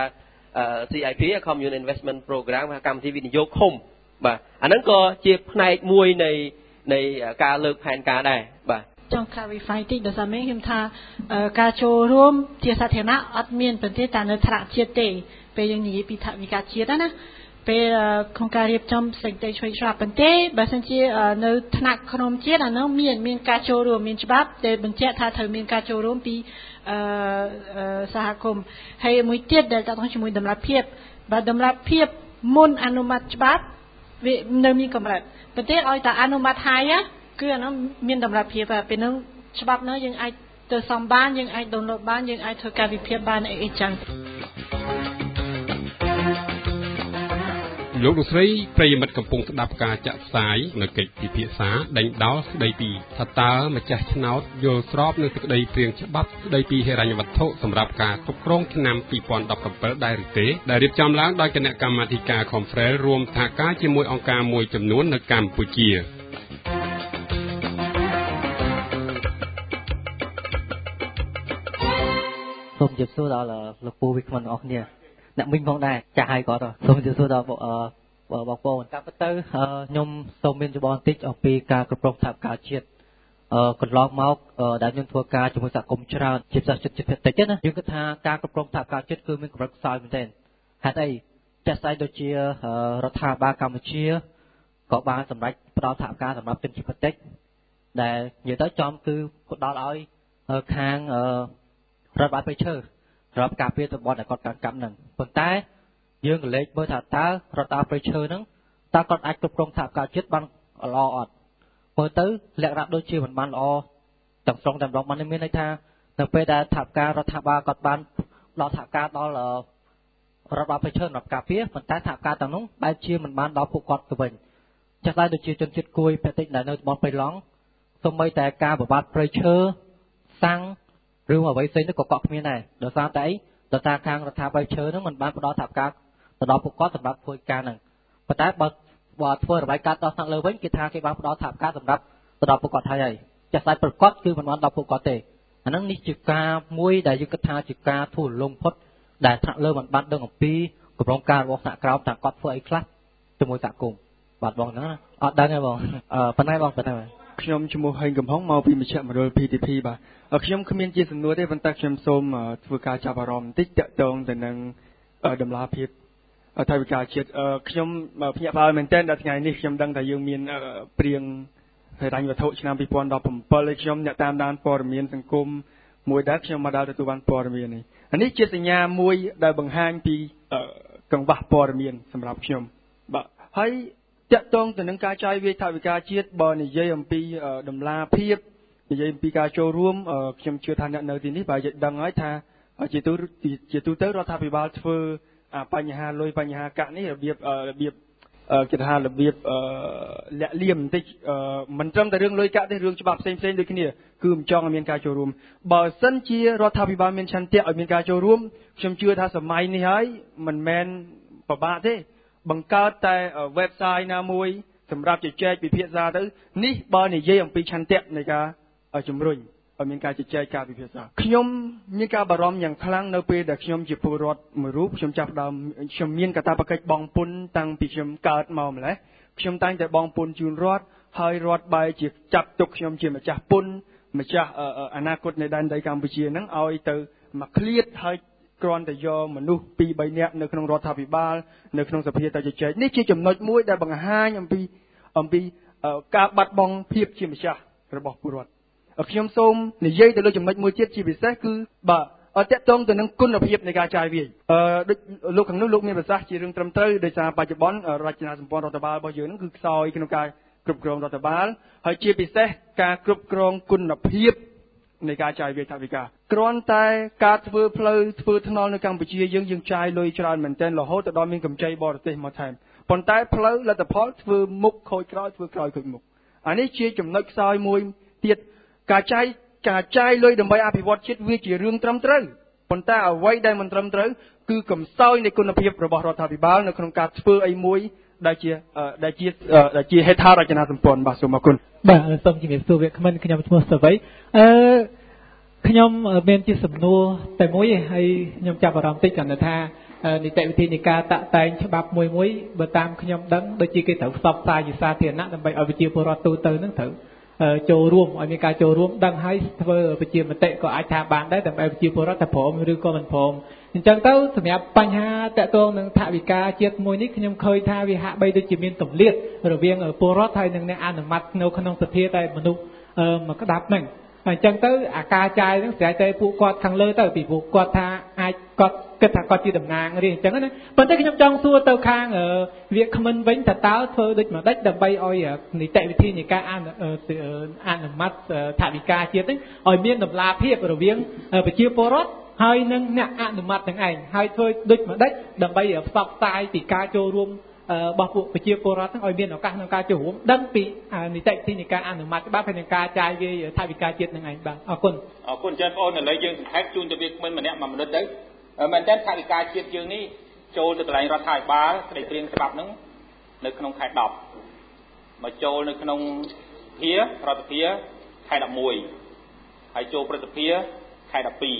CIP Community Investment Program កម្មវិធីវិនិយោគឃុំបាទអាហ្នឹងក៏ជាផ្នែកមួយនៃការលើកផែនការដែរបាទចង់ clarify តិចដោយសារមានខ្ញុំថាការចូលរួមជាសាធារណៈអត់មានប្រទេសតែនៅថ្នាក់ជាតិទេពេលយើងនិយាយពីថវិកាជាតិណាពេលក្នុងការរៀបចំសេចក្តីឆ្វេងស្រាប់ប៉ុន្តែបើសិនជានៅថ្នាក់ក្នុងជាតិអានោះមានការចូលរួមមានច្បាប់ដែលបញ្ជាក់ថាត្រូវមានការចូលរួមពីសហគមន៍ហើយមួយទៀតដែលតទៅជាមួយតម្លាភាពបើតម្លាភាពមុនអនុម័តច្បាប់វានៅមានកម្រិតប៉ុន្តែឲ្យតែអនុម័តហើយគឺអានោះមានតម្លាភាពពេលនោះច្បាប់នោះយើងអាចទៅសំបានយើងអាចដូនឡូតបានយើងអាចធ្វើការវិភាគបានអីចឹងលោកលោកស្រីប្រិយមិត្តកំពុងស្ដាប់ការចាក់ផ្សាយនៅកិច្ចពិភាក្សាដេញដោលស្ដីពីថាតើម្ចាស់ឆ្នោតយល់ស្របនឹងសេចក្តីព្រាងច្បាប់ស្ដីពីហិរញ្ញវត្ថុសម្រាប់ការគ្រប់គ្រងឆ្នាំ2017ដែរឬទេដែលរៀបចំឡើងដោយគណៈកម្មាធិការ Conference រួមសហការជាមួយអង្គការមួយចំនួននៅកម្ពុជាសូមជម្រាបសួរដល់លោកពូវិក្កាមទាំងអស់គ្នាអ្នកមិញផងដែរចាស់ហើយគាត់សូមជម្រាបសួរដល់បងប្អូនតាមពិតទៅខ្ញុំសូមមានយោបល់បន្តិចអំពីការគ្រប់គ្រងថវិកាជាតិកន្លងមកដែលខ្ញុំធ្វើការជាមួយសហគមន៍ច្រើនជាពិសេសជនជាតិភាគតិចណាយើងគិតថាការគ្រប់គ្រងថវិកាជាតិគឺមានកម្រិតខ្សោយមែនទែនហេតុអីចាស់ស្ដេចដូចជារដ្ឋាភិបាលកម្ពុជាក៏បានសម្រេចផ្ដល់ថវិកាសម្រាប់ជនជាតិភាគតិចដែលនិយាយទៅចំគឺផ្ដល់ឲ្យខាងរដ្ឋបាលព្រៃឈើសម្រាប់ការពារតំបន់ដែលគាត់កាន់កាប់ហ្នឹងប៉ុន្តែយើងក៏លេចមើលថាតើរដ្ឋបាលព្រៃឈើហ្នឹងតើគាត់អាចគ្រប់គ្រងថវិកាជាតិបានល្អអត់មើលទៅលក្ខណៈដូចជាមិនបានល្អទាំងស្រុងតែម្ដងបានមានន័យថានៅពេលដែលថវិការដ្ឋាភិបាលគាត់បានដល់ថវិកាដល់រដ្ឋបាលព្រៃឈើសម្រាប់ការពារប៉ុន្តែថវិកាទាំងនោះបែរជាមិនបានដល់ពួកគាត់ទៅវិញចាស់ដែរដូចជាជនជាតិគួយភាគតិចដែលនៅតំបន់ព្រៃឡង់សូម្បីតែការបបាត់ព្រៃឈើសាំងឬអ្វីផ្សេងទៅក៏កក់គ្មានដែរដោយសារតែអីដោយសារខាងរដ្ឋាភិបាលឈើហ្នឹងមិនបានផ្ដល់ថវិកាទៅដល់ពួកគាត់សម្រាប់ធ្វើការហ្នឹងប៉ុន្តែបើធ្វើរបាយការណ៍ដល់ស្នាក់លើវិញគេថាគេបានផ្ដល់ថវិកាសម្រាប់ទៅដល់ពួកគាត់ហើយចាស់ដែរប្រកាសគឺមិនបានដល់ពួកគាត់ទេអាហ្នឹងនេះជាការមួយដែលយើងគិតថាជាការធូររលុងផុតដែលថ្នាក់លើមិនបានដឹងអំពីគម្រោងការរបស់ថ្នាក់ក្រោមថាគាត់ធ្វើអីខ្លះជាមួយសហគមន៍បាទបងហ្នឹងអត់ដឹងទេបងប៉ុណ្ណេះបងប៉ុណ្ណេះខ្ញុំឈ្មោះហេងកំហុងមកពីមជ្ឈមណ្ឌល PTP បាទខ្ញុំគ្មានជាសំណួរទេប៉ុន្តែខ្ញុំសូមធ្វើការចាប់អារម្មណ៍បន្តិចតាក់ទងទៅនឹងតម្លាភាពថវិកាជាតិខ្ញុំភ្ញាក់ផ្អើលមែនទែនដល់ថ្ងៃនេះខ្ញុំដឹងថាយើងមានព្រៀងហិរញ្ញវត្ថុឆ្នាំ2017ហើយខ្ញុំអ្នកតាមដានព័ត៌មានសង្គមមួយដែលខ្ញុំមកដល់ទទួលបានព័ត៌មាននេះអានេះជាសញ្ញាមួយដែលបង្ហាញពីកង្វះព័ត៌មានសម្រាប់ខ្ញុំបាទហើយតាក់ទងទៅនឹងការចាយវាយថវិកាជាតិបើនិយាយអំពីតម្លាភាពនិយាយអំពីការចូលរួមខ្ញុំជឿថាអ្នកនៅទីនេះបើនិយាយដឹងហើយថាជាទូទៅរដ្ឋាភិបាលធ្វើបញ្ហាលុយបញ្ហាកាក់នេះរបៀបគេថារបៀបលាក់លៀមបន្តិចមិនត្រឹមតែរឿងលុយកាក់ទេរឿងច្បាប់ផ្សេងដូចគ្នាគឺមិនចង់ឲ្យមានការចូលរួមបើសិនជារដ្ឋាភិបាលមានឆន្ទៈឲ្យមានការចូលរួមខ្ញុំជឿថាសម័យនេះហើយមិនមែនពិបាកទេបង្កើតតែ website ណាមួយសម្រាប់ជជែកពិភាក្សាទៅនេះបើនិយាយអំពីឆន្ទៈនៃការជំរុញឲ្យមានការជជែកការពិភាក្សាខ្ញុំមានការបារម្ភយ៉ាងខ្លាំងនៅពេលដែលខ្ញុំជាពលរដ្ឋមួយរូបខ្ញុំចាប់ដើមខ្ញុំមានកាតព្វកិច្ចបង់ពន្ធតាំងពីខ្ញុំកើមកម្ល៉េះខ្ញុំតែងតែបង់ពន្ធជូនរដ្ឋហើយរដ្ឋបែរជាចាប់ទុកខ្ញុំជាម្ចាស់ពន្ធម្ចាស់អនាគតនៃដែនដីកម្ពុជាហ្នឹងឲ្យទៅមកឃ្លាតហើយគ្រាន់តែយកមនុស្ស 2-3 នាក់នៅក្នុងរដ្ឋាភិបាលនៅក្នុងសភាទៅជជែកនេះជាចំណុចមួយដែលបង្ហាញអំពីការបាត់បង់ភាពជាម្ចាស់របស់ពលរដ្ឋខ្ញុំសូមនិយាយទៅលើចំណុចមួយទៀតជាពិសេសគឺបាទតកតងទៅនឹងគុណភាពនៃការចាយវាយដូចលោកខាងនោះលោកមានប្រសាសន៍ជារឿងត្រឹមត្រូវដោយសារបច្ចុប្បន្នរចនាសម្ព័ន្ធរដ្ឋបាលរបស់យើងនឹងគឺខ្សោយក្នុងការគ្រប់គ្រងរដ្ឋបាលហើយជាពិសេសការគ្រប់គ្រងគុណភាពនៃការចាយវាយថវិកាគ្រាន់តែការធ្វើផ្លូវធ្វើថ្នល់នៅកម្ពុជាយើងចាយលុយច្រើនមែនទែនរហូតដល់មានកម្ចីបរទេសមកថែមប៉ុន្តែផ្លូវលទ្ធផលធ្វើមុខខូចក្រោយធ្វើក្រោយខូចមុខអានេះជាចំណុចខ្សោយមួយទៀតការចាយលុយដើម្បីអភិវឌ្ឍជាតិវាជារឿងត្រឹមត្រូវប៉ុន្តែអ្វីដែលមិនត្រឹមត្រូវគឺកំសោយនៃគុណភាពរបស់រដ្ឋាភិបាលនៅក្នុងការធ្វើអីមួយដែលជាហេដ្ឋារចនាសម្ព័ន្ធបាទសូមអរគុណបាទសូមជំរាបសួរវាគ្មិនខ្ញុំឈ្មោះសវ័យខ្ញុំមានជាសំណួរតែមួយឯងហើយខ្ញុំចាប់អារម្មណ៍តិចគាត់ថានីតិវិធីនៃការតាក់តែងច្បាប់មួយបើតាមខ្ញុំដឹងដូចជាគេត្រូវផ្សព្វផ្សាយជាសាធារណៈដើម្បីឲ្យប្រជាពលរដ្ឋទូទៅនឹងត្រូវចូលរួមឲ្យមានការចូលរួមដឹងហើយធ្វើប្រជាមតិក៏អាចថាបានដែរដើម្បីប្រជាពលរដ្ឋតែព្រមឬក៏មិនព្រមអញ្ចឹងទៅសម្រាប់បញ្ហាតាក់ទងនឹងថវិកាជាតិមួយនេះខ្ញុំឃើញថាវាហាក់បីដូចជាមានទម្លាតរវាងពលរដ្ឋហើយនិងអ្នកអនុម័តនៅក្នុងសភាតែមនុស្សមកក្តាប់ហ្នឹងអញ្ចឹងទៅអាការចាយហ្នឹងស្រេចតែពួកគាត់ខាងលើទៅពីពួកគាត់ថាអាចគាត់គិតថាគាត់ជាតំណាងរាស្ត្រអញ្ចឹងណាប៉ុន្តែខ្ញុំចង់សួរទៅខាងវាគ្មិនវិញថាតើធ្វើដូចម្ដេចដើម្បីឲ្យនីតិវិធីនៃការអនុម័តថវិកាជាតិហ្នឹងឲ្យមានតម្លាភាពរវាងប្រជាពលរដ្ឋហើយនិងអ្នកអនុម័តទាំងឯងហើយធ្វើដូចម្ដេចដើម្បីផ្សព្វផ្សាយពីការចូលរួមរបស់ពួកប្រជាពលរដ្ឋហ្នឹងឲ្យមានឱកាសក្នុងការចូលរួមដឹងពីនីតិវិធីនៃការអនុម័តច្បាប់ហើយនឹងការចាយវាយថវិកាជាតិហ្នឹងឯងបាទអរគុណចា៎បងប្អូនឥឡូវយើងសង្ខេបជូនទៅវាគ្មិនម្នាក់មួយមិនិតទៅមែនតើថវិកាជាតិយើងនេះចូលទៅកន្លែងរដ្ឋាភិបាលស្ដីព្រៀងច្បាប់ហ្នឹងនៅក្នុងខែ10មកចូលនៅក្នុងភារដ្ឋសភាខែ11ហើយចូលព្រឹទ្ធសភាខែ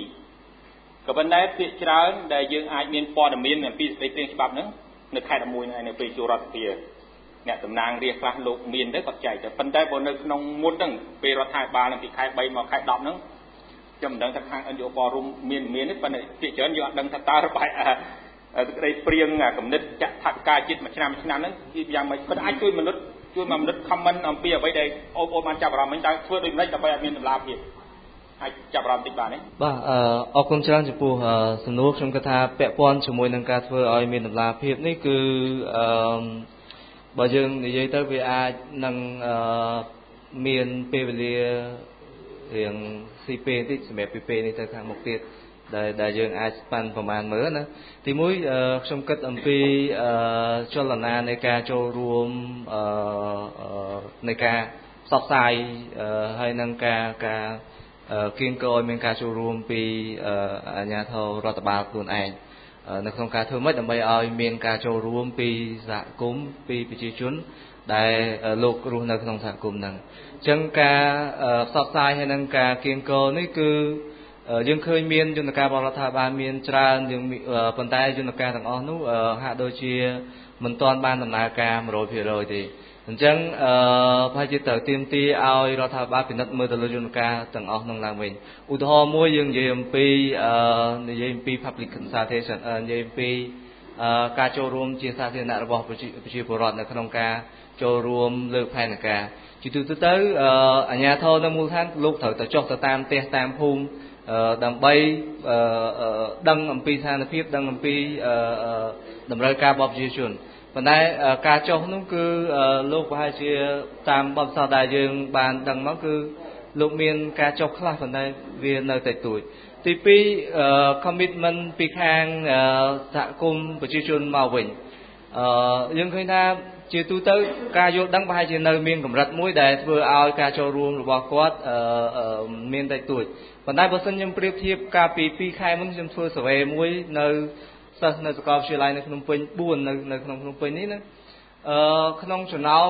12ក៏ប៉ុន្តែភាគច្រើនដែលយើងអាចមានព័ត៌មានអំពីស្ដីព្រៀងច្បាប់ហ្នឹងនៅខែ11ហ្នឹងនៅពេលចូលរដ្ឋសភាអ្នកតំណាងរាស្ត្រខ្លះលោកមានទៅគាត់ចែកទៅប៉ុន្តែបើនៅក្នុងមុនហ្នឹងពេលរដ្ឋាភិបាលពីខែ3មកខែ10ហ្នឹងខ្ញុំមិនដឹងថាខាង NGO រួមមានទេប៉ុន្តែភាគច្រើនយើងអត់ដឹងថាតើក្តីព្រៀងកំណត់ចាក់ថាការជាតិមួយឆ្នាំហ្នឹងគឺយ៉ាងម៉េចគាត់អាចជួយមនុស្សcomment អំពីអ្វីដែលអូនបានចាប់អារម្មណ៍មិញតើធ្វើដូចម្តេចដើម្បីឲ្យមានតម្លាភាពអាចចាប់អារម្មណ៍តិចបានទេបាទអរគុណច្រើនចំពោះសំណួរខ្ញុំគិតថាពាក់ព័ន្ធជាមួយនឹងការធ្វើឲ្យមានតម្លាភាពនេះគឺបើយើងនិយាយទៅវាអាចនឹងមានពេលវេលារៀងស៊ីពេលតិចសម្រាប់ពេលនេះទៅខាងមុខទៀតដែលយើងអាចស្ប៉ាន់ប្រមាណមើលណាទីមួយខ្ញុំគិតអំពីចលនានៃការចូលរួមនៃការផ្សព្វផ្សាយហើយនឹងការគៀងគរឲ្យមានការចូលរួមពីអាជ្ញាធររដ្ឋបាលខ្លួនឯងនៅក្នុងការធ្វើម៉េចដើម្បីឲ្យមានការចូលរួមពីសហគមន៍ពីប្រជាជនដែលលោករស់នៅក្នុងសហគមន៍ហ្នឹងអញ្ចឹងការផ្សព្វផ្សាយហើយនឹងការគៀងគរនេះគឺយើងឃើញមានយន្តការរបស់រដ្ឋាភិបាលមានច្រើនយើងប៉ុន្តែយន្តការទាំងអស់នោះហាក់ដូចជាមិនទាន់បានដំណើរការ 100% ទេអញ្ចឹងប្រហែលជាត្រូវទាមទារឲ្យរដ្ឋាភិបាលពិនិត្យមើលទៅលើយន្តការទាំងអស់នោះឡើងវិញឧទាហរណ៍មួយយើងនិយាយអំពី public consultation និយាយអំពីការចូលរួមជាសាធារណៈរបស់ប្រជាពលរដ្ឋនៅក្នុងការចូលរួមលើកផែនការជាទូទៅអាជ្ញាធរនៅមូលដ្ឋានលោកត្រូវទៅចុះទៅតាមផ្ទះតាមភូមិដើម្បីដឹងអំពីស្ថានភាពដឹងអំពីតម្រូវការរបស់ប្រជាជនប៉ុន្តែការចុះនោះគឺលោកប្រហែលជាតាមបទពិសោធន៍ដែលយើងបានដឹងមកគឺលោកមានការចុះខ្លះប៉ុន្តែវានៅតែទួចទី2 commitment ពីខាងសហគមន៍ប្រជាជនមកវិញយើងឃើញថាជាទូទៅការយល់ដឹងប្រហែលជានៅមានកម្រិតមួយដែលធ្វើឲ្យការចូលរួមរបស់គាត់មានតែទួចប៉ុន្តែបើសិនខ្ញុំប្រៀបធៀបកាលពី2ខែមុនខ្ញុំធ្វើ survey មួយនៅសិស្សនៅសាកលវិទ្យាល័យនៅភ្នំពេញ4នៅក្នុងភ្នំពេញនេះណាក្នុងចំណោម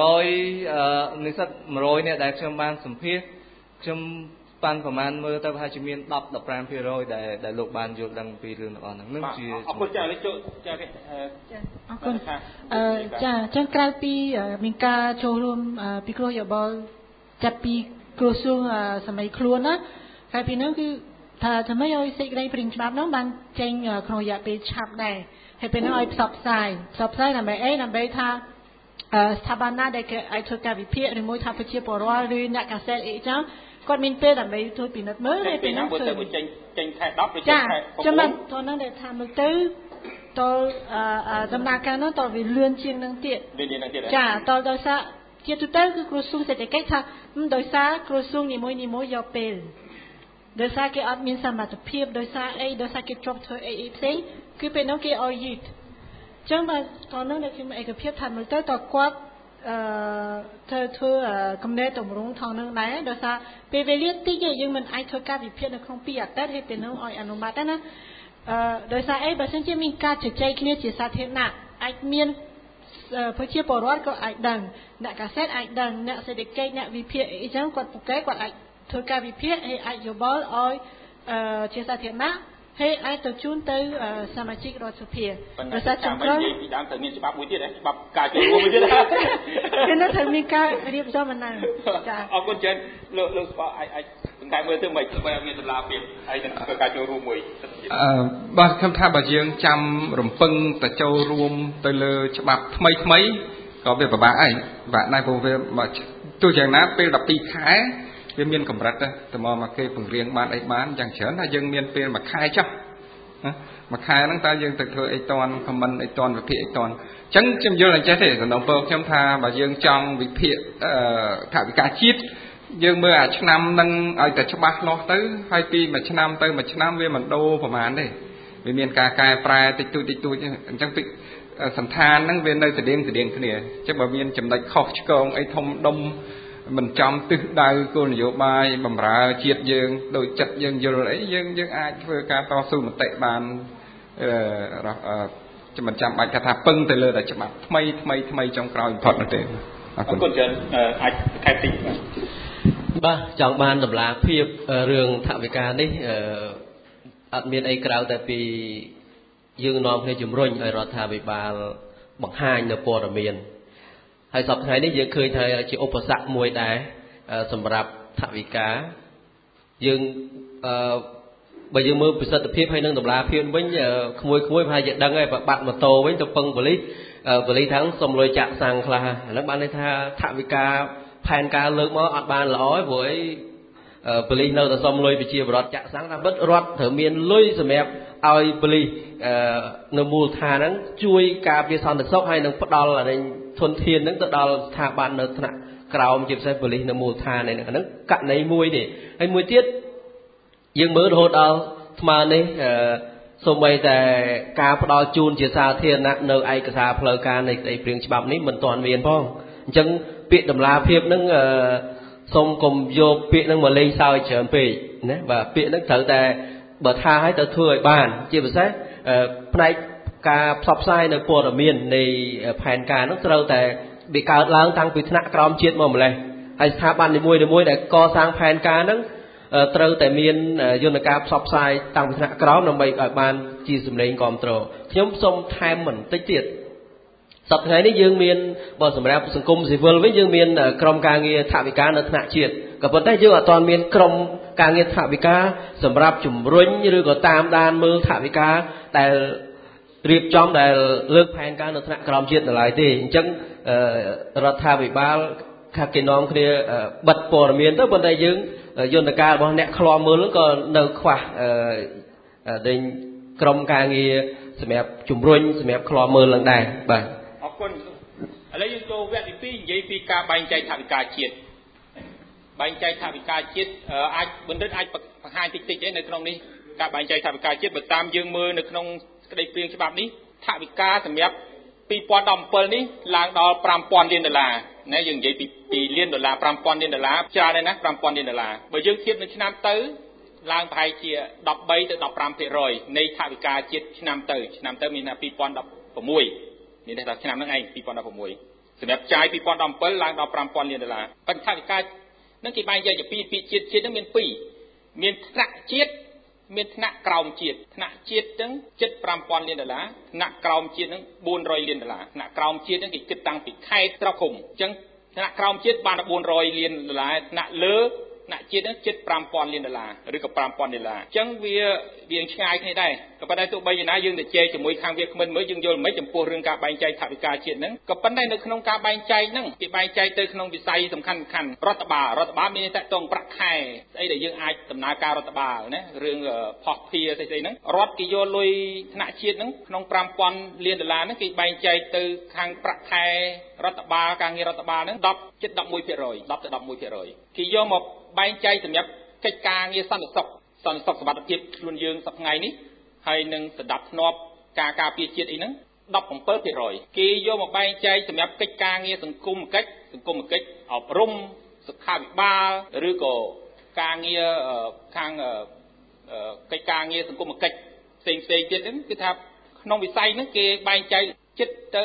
100និស្សិត100នាក់ដែលខ្ញុំបានសម្ភាសខ្ញុំបានប្រមាណមើលទៅប្រហែលជាមាន10-15% ដែលលោកបានយល់ដឹងពីរឿងទាំងអស់ហ្នឹងជាអរគុណចា៎លេខចូលចា៎អរគុណចា៎ចឹងក្រៅពីមានការចូលរួមពីគ្រោះយោបល់ចាប់ពីក្រសួងសម័យខ្លួនណាក្រៅពីនោះគឺថាធ្វើម៉េចឲ្យសេចក្តីព្រាងច្បាប់នោះបានចេញក្នុងរយៈពេលឆាប់ដែរហើយពេលនោះឲ្យផ្សព្វផ្សាយដើម្បីអីដើម្បីថាស្ថាប័នណាដែលគេឲ្យធ្វើការវិភាគឬមួយថាប្រជាពលរដ្ឋឬអ្នកកាសែតអីចឹងគាត់មានពេលដើម្បីធ្វើពិនិត្យមើលហើយពេលនោះធ្វើចេញខែ10ឬចេញខែ 9ចាំតោះហ្នឹងដែលថាមើលទៅតលដំណើរការនោះតលវាលឿនជាងនឹងទៀតចាតលដោយសារជាទូទៅគឺក្រសួងសេដ្ឋកិច្ចថាដោយសារក្រសួងនីមួយយកពេលដោយសារគេអត់មានសមត្ថភាពដោយសារអីដោយសារគេជាប់ធ្វើអីផ្សេងគឺពេលនោះគេឲ្យយឺតអញ្ចឹងបើតនោះដែលខ្ញុំឯកភាពថាមើលទៅតគាត់ធ្វើកំណែតម្រង់ថងនឹងដែរដោយសារពេលវេលាតិចយើងមិនអាចធ្វើការវិភាគនៅក្នុង2អាទិត្យហើយពេលនោះឲ្យអនុម័តដែរណាដោយសារអីបើសិនជាមានការជជែកគ្នាជាសាធារណៈអាចមានប្រជាពលរដ្ឋក៏អាចដឹងអ្នកកាសែតអាចដឹងអ្នកសេដ្ឋកិច្ចអ្នកវិភាគអីចឹងគាត់ពូកែគាត់អាចធ្វើការវិភាគហើយអាចយោបល់ឲ្យជាសាធារណៈហើយអាចទៅជូនទៅសមាជិករដ្ឋសភាដោយសារចុងក្រោយពីដើមត្រូវមានច្បាប់មួយទៀតច្បាប់ការចូលរួមមួយទៀតគឺនៅត្រូវមានការរៀបចំហ្នឹងចាអរគុណច្រើនលោកស្បអាចសង្កេតមើលទៅមិនដើម្បីឲ្យមានតម្លាភាពហើយនឹងការចូលរួមមួយបាទខ្ញុំថាបើយើងចាំរំពឹងទៅចូលរួមទៅលើច្បាប់ថ្មីក៏វាពិបាកហើយពិបាកដែរព្រោះវាទោះយ៉ាងណាពេល12ខែវាមានកម្រិតតែមកគេពង្រៀងបានអីបានយ៉ាងច្រើនថាយើងមានពេល1ខែចុះមួយខែហ្នឹងតើយើងទៅធ្វើអីតន់ខមមិនអីតន់វិភាគអីតន់អញ្ចឹងខ្ញុំយល់អញ្ចេះទេសំណពរខ្ញុំថាបើយើងចង់វិភាគថវិកាជាតិយើងមើលអាឆ្នាំហ្នឹងឲ្យតែច្បាស់លាស់ទៅហើយពីមួយឆ្នាំទៅមួយឆ្នាំវាមិនដូរប្រហែលទេវាមានការកែប្រែតិចតួចអញ្ចឹងពីសន្តានហ្នឹងវានៅស្តៀងគ្នាអញ្ចឹងបើមានចំណុចខុសឆ្គងអីធំដុំមិនចំទិសដៅគោលនយោបាយបម្រើជាតិយើងដោយចិត្តយើងយល់អីយើងអាចធ្វើការតស៊ូមតិបានមិនចាំបាច់ថាពឹងទៅលើតែច្បាប់ថ្មីចុងក្រោយបំផុតនោះទេអរគុណច្រើនអាចខែតិចបាទចង់បានតម្លាភាពរឿងថវិកានេះអត់មានអីក្រៅតែពីយើងនាំគ្នាជំរុញឲ្យរដ្ឋាភិបាលបង្ហាញនៅព័ត៌មានហើយសប្តាហ៍នេះយើងឃើញថាជាឧបសគ្គមួយដែរសម្រាប់ថវិកាយើងបើយើងមើលប្រសិទ្ធភាពហើយនឹងតម្លាភាពវិញក្មួយប្រហែលជាដឹងហើយបើបាត់ម៉ូតូវិញទៅពឹងប៉ូលីសថាងសុំលុយចាក់សាំងខ្លះអាហ្នឹងបានន័យថាថវិកាផែនការលើកមកអត់បានល្អទេព្រោះប៉ូលីសនៅតែសុំលុយប្រជាពលរដ្ឋចាក់សាំងថាបិទរដ្ឋត្រូវមានលុយសម្រាប់ឲ្យប៉ូលីសនៅមូលដ្ឋានហ្នឹងជួយការពារសន្តិសុខហើយនឹងផ្ដល់ធនធានហ្នឹងទៅដល់ស្ថាប័ននៅថ្នាក់ក្រោមជាពិសេសប៉ូលីសនៅមូលដ្ឋានហ្នឹងករណីមួយនេះហើយមួយទៀតយើងមើលរហូតដល់ថ្មនេះសូម្បីតែការផ្ដល់ជូនជាសាធារណៈនៅឯកសារផ្លូវការនៃស្ដីព្រៀងច្បាប់នេះមិនទាន់មានផងអញ្ចឹងពាក្យតម្លាភាពហ្នឹងសូមកុំយកពាក្យហ្នឹងមកលេងសើចច្រើនពេកណាបាទពាក្យហ្នឹងត្រូវតែបើថាឲ្យទៅធ្វើឲ្យបានជាពិសេសផ្នែកការផ្សព្វផ្សាយនៅព័ត៌មាននៃផែនការហ្នឹងត្រូវតែវាកើតឡើងតាំងពីថ្នាក់ក្រោមជាតិមកម្លេះហើយស្ថាប័ននីមួយៗដែលកសាងផែនការហ្នឹងត្រូវតែមានយន្តការផ្សព្វផ្សាយតាំងពីថ្នាក់ក្រោមដើម្បីឲ្យបានជាសម្លេងគាំទ្រខ្ញុំសូមថែមបន្តិចទៀតសប្តាហ៍ថ្ងៃនេះយើងមានបើសម្រាប់សង្គមស៊ីវិលវិញយើងមានក្រុមការងារថវិកានៅថ្នាក់ជាតិក៏ប៉ុន្តែយើងអត់ទាន់មានក្រុមការងារថវិកាសម្រាប់ជំរុញឬក៏តាមដានមើលថវិកាដែលរៀបចំដែលលើកផែនការនៅថ្នាក់ក្រោមជាតិនៅឡើយទេអញ្ចឹងរដ្ឋាភិបាលថាគេនាំគ្នាបិទព័ត៌មានទៅប៉ុន្តែយើងយន្តការរបស់អ្នកឃ្លាំមើលក៏នៅខ្វះដែលក្រុមការងារសម្រាប់ជំរុញសម្រាប់ឃ្លាំមើលឡើងដែរបាទអរគុណឥឡូវយើងចូលវគ្គទី2និយាយពីការបែងចែកថវិកាជាតិបែងចែកថវិកាជាតិអាចបណ្ឌិតអាចបង្ហាញតិចៗឯនៅក្នុងនេះការបែងចែកថវិកាជាតិបើតាមយើងមើលនៅក្នុងក្តីព្រៀងច្បាប់នេះថវិកាសម្រាប់2017នេះឡើងដល់$5,000 លានណាយើងនិយាយពីលានដុល្លារ$5,000 លានច្រើនដែរណា$5,000 លានបើយើងធៀបនឹងឆ្នាំទៅឡើងប្រហែលជា13ទៅ 15% នៃថវិកាជាតិឆ្នាំទៅមានថា2016មានថាឆ្នាំហ្នឹងឯង2016សម្រាប់ចាយ2017ឡើងដល់$5,000 លានប៉ុន្តែថវិកានឹងគេបែងចែកជាពីរពាក្យជាតិហ្នឹងមាន2មានថ្នាក់ជាតិមានថ្នាក់ក្រោមជាតិថ្នាក់ជាតិហ្នឹងជិត$5,000 លានថ្នាក់ក្រោមជាតិហ្នឹង$400 លានថ្នាក់ក្រោមជាតិហ្នឹងគេគិតតាំងពីខេត្តស្រុកឃុំអញ្ចឹងថ្នាក់ក្រោមជាតិបាន$400 លានថ្នាក់លើថ្នាក់ជាតិហ្នឹងជិត$5,000 លានឬក៏$5,000 លានអញ្ចឹងវាឆ្ងាយគ្នាដែរក៏ប៉ុន្តែទោះបីយ៉ាងណាយើងទៅជែកជាមួយខាងវាគ្មិនមើលយើងយល់មិនចំពោះរឿងការបែងចែកថវិកាជាតិហ្នឹងក៏ប៉ុន្តែនៅក្នុងការបែងចែកហ្នឹងគេបែងចែកទៅក្នុងវិស័យសំខាន់រដ្ឋបាលមានតែតងប្រាក់ខែស្អីដែលយើងអាចដំណើរការរដ្ឋបាលណារឿងផុសភាស្អីហ្នឹងរដ្ឋគេយកលុយថ្នាក់ជាតិហ្នឹងក្នុង$5,000 លានហ្នឹងគេបែងចែកទៅខាងប្រាក់ខែរដ្ឋបាលការងាររដ្ឋបាលហ្នឹង10ទៅ 11% គេយកមកបែងចែកសម្រាប់កិច្ចការងារសន្តិសុខសុខភាពខ្លួនយើងសប្តាហ៍ថ្ងៃនេះហើយនឹងសណ្ដាប់ធ្នាប់ការពារជាតិអីហ្នឹង17% គេយកមកបែងចែកសម្រាប់កិច្ចការងារសង្គមកិច្ចអប់រំសុខាភិបាលឬក៏ការងារខាងកិច្ចការងារសង្គមកិច្ចផ្សេងទៀតហ្នឹងគឺថាក្នុងវិស័យហ្នឹងគេបែងចែកជិតទៅ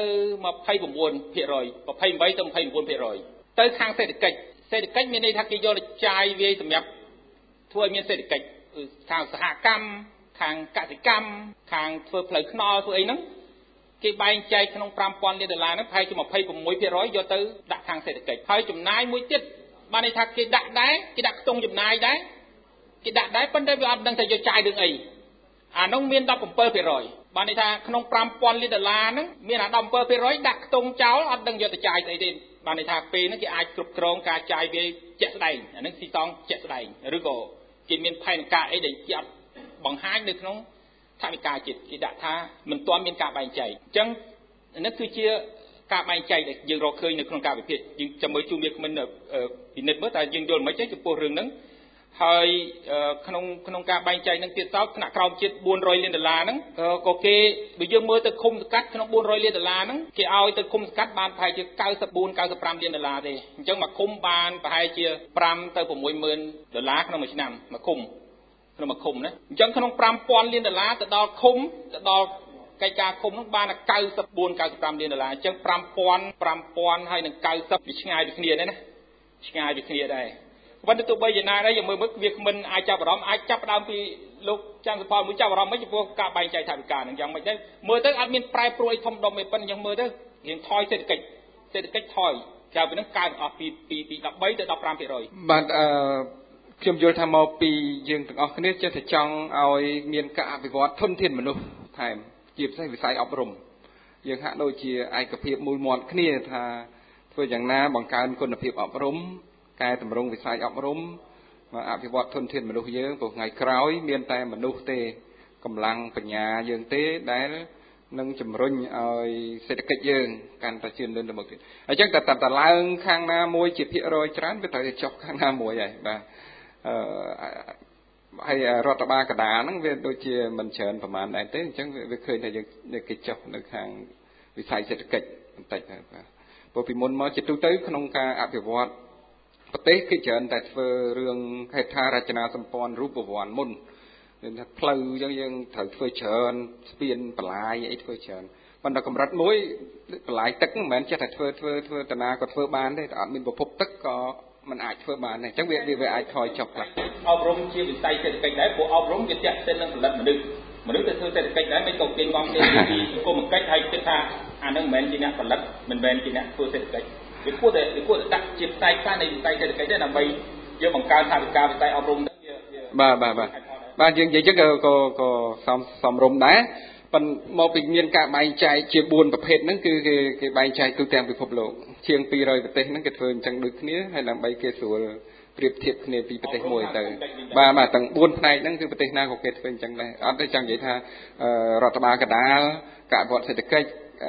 29% 28ទៅ 29% ទៅខាងសេដ្ឋកិច្ចមានន័យថាគេយកទៅចាយវាយសម្រាប់ធ្វើឲ្យមានសេដ្ឋកិច្ចខាងសហកម្មខាងកសិកម្មខាងធ្វើផ្លូវថ្នល់ធ្វើអីហ្នឹងគេបែងចែកក្នុង$5,000 លានហ្នឹងប្រហែលជា 26% យកទៅដាក់ខាងសេដ្ឋកិច្ចហើយចំណាយមួយទៀតបានន័យថាគេដាក់ដែរគេដាក់ខ្ទង់ចំណាយដែរគេដាក់ដែរប៉ុន្តែវាអត់ដឹងថាយកចាយរឿងអីអានោះមាន 17% បានន័យថាក្នុង$5,000 លានហ្នឹងមានអា 17% ដាក់ខ្ទង់ចោលអត់ដឹងយកទៅចាយស្អីទេបានន័យថាពេលហ្នឹងគេអាចគ្រប់គ្រងការចាយវាយជាក់ស្ដែងអាហ្នឹងស៊ីសងជាក់ស្ដែងឬក៏គេមានផែនការអីដែលគេអត់បង្ហាញនៅក្នុងថវិកាជាតិគេដាក់ថាមិនទាន់មានការបែងចែកអញ្ចឹងនេះគឺជាការបែងចែកដែលយើងរកឃើញនៅក្នុងការវិភាគយើងចាំមើលជួបវាគ្មិនពិនិត្យមើលតើយើងយល់មិនទេចំពោះរឿងហ្នឹងហើយក្នុងការបែងចែកនឹងទៀតសោតថ្នាក់ក្រោមជាតិ$400 លានហ្នឹងក៏គេបើយើងមើលទៅឃុំសង្កាត់ក្នុង$400 លានហ្នឹងគេឲ្យទៅឃុំសង្កាត់បានប្រហែលជា$94-95 លានទេអញ្ចឹងមួយឃុំបានប្រហែលជា$5,000 ទៅ $60,000 ក្នុងមួយឆ្នាំមួយឃុំក្នុងមួយឃុំណាអញ្ចឹងក្នុង$5,000 លានទៅដល់ឃុំទៅដល់កិច្ចការឃុំនោះបាន$94-95 លានអញ្ចឹង5,000ហើយនឹង90វាឆ្ងាយពីគ្នាណាឆ្ងាយពីគ្នាដែរប៉ុន្តែទោះបីយ៉ាងណាដែរយើងមើលវាគ្មិនអាចចាប់អារម្មណ៍អាចចាប់ដើមពីលោកចាំសផលមួយចាប់អារម្មណ៍មិនចំពោះការបែងចែកថវិកានឹងយ៉ាងម៉េចដែរមើលទៅអត់មានប្រែប្រួលធំដុំទេប៉ុន្តែយើងមើលទៅរៀងថយសេដ្ឋកិច្ចថយក្រៅពីនឹងកើនអស់ពី13ទៅ 15% បាទខ្ញុំយល់ថាមកពីយើងទាំងអស់គ្នាចេះតែចង់ឲ្យមានការអភិវឌ្ឍធនធានមនុស្សថែមជាពិសេសវិស័យអប់រំយើងហាក់ដូចជាឯកភាពមូលមាត់គ្នាថាធ្វើយ៉ាងណាបង្កើនគុណភាពអប់រំកែតម្រង់វិស័យអប់រំមកអភិវឌ្ឍធនធានមនុស្សយើងព្រោះថ្ងៃក្រោយមានតែមនុស្សទេកម្លាំងបញ្ញាយើងទេដែលនឹងជំរុញឲ្យសេដ្ឋកិច្ចយើងកាន់តែជឿនលឿនទៅមុខទៀតអញ្ចឹងតែឡើងខាងណាមួយជាភាគរយច្រើនវាត្រូវតែចុះខាងណាមួយហើយបាទហើយរដ្ឋបាលកណ្ដាលហ្នឹងវាដូចជាមិនច្រើនប្រមាណដែរទេអញ្ចឹងវាឃើញថាយើងគេចុះនៅខាងវិស័យសេដ្ឋកិច្ចបន្តិចបាទព្រោះពីមុនមកជាទូទៅក្នុងការអភិវឌ្ឍប្រទេសគេច្រើនតែធ្វើរឿងហេដ្ឋារចនាសម្ព័ន្ធរូបវន្តមុនមានថាផ្លូវអញ្ចឹងយើងត្រូវធ្វើច្រើនស្ពានបន្លាយអីធ្វើច្រើនប៉ុន្តែកម្រិតមួយបន្លាយទឹកមិនមែនចេះតែធ្វើតាណាក៏ធ្វើបានទេតែអត់មានប្រភពទឹកក៏มันអាចធ្វើបានដែរអញ្ចឹងវាអាចថយចុះខ្លះអប់រំជាវិស័យសេដ្ឋកិច្ចដែរព្រោះអប់រំវាទាក់ទិននឹងផលិតមនុស្សទៅធ្វើសេដ្ឋកិច្ចដែរមិនក៏គេងងទេពីគុំកិច្ចហើយគិតថាអានឹងមិនមែនជាអ្នកផលិតមិនមែនជាអ្នកធ្វើសេដ្ឋកិច្ចវាគួរតែដាក់ជាផ្នែកខ្លះនៃវិស័យសេដ្ឋកិច្ចដែរដើម្បីយើងបង្កើនថវិកាវិស័យអប់រំទៅបាទយើងនិយាយចឹងក៏សំរុំដែរប៉ុន្តែមកពីមានការបែងចែកជា4ប្រភេទហ្នឹងគឺគេបែងចែកទូទាំងពិភពលោកជាង200ប្រទេសហ្នឹងគេធ្វើអញ្ចឹងដូចគ្នាហើយដើម្បីគេស្រួលប្រៀបធៀបគ្នាពីប្រទេសមួយទៅបាទទាំង4ផ្នែកហ្នឹងគឺប្រទេសណាក៏គេធ្វើអញ្ចឹងដែរអត់ទេចង់និយាយថារដ្ឋបាលកណ្ដាលការអភិវឌ្ឍសេដ្ឋកិច្ច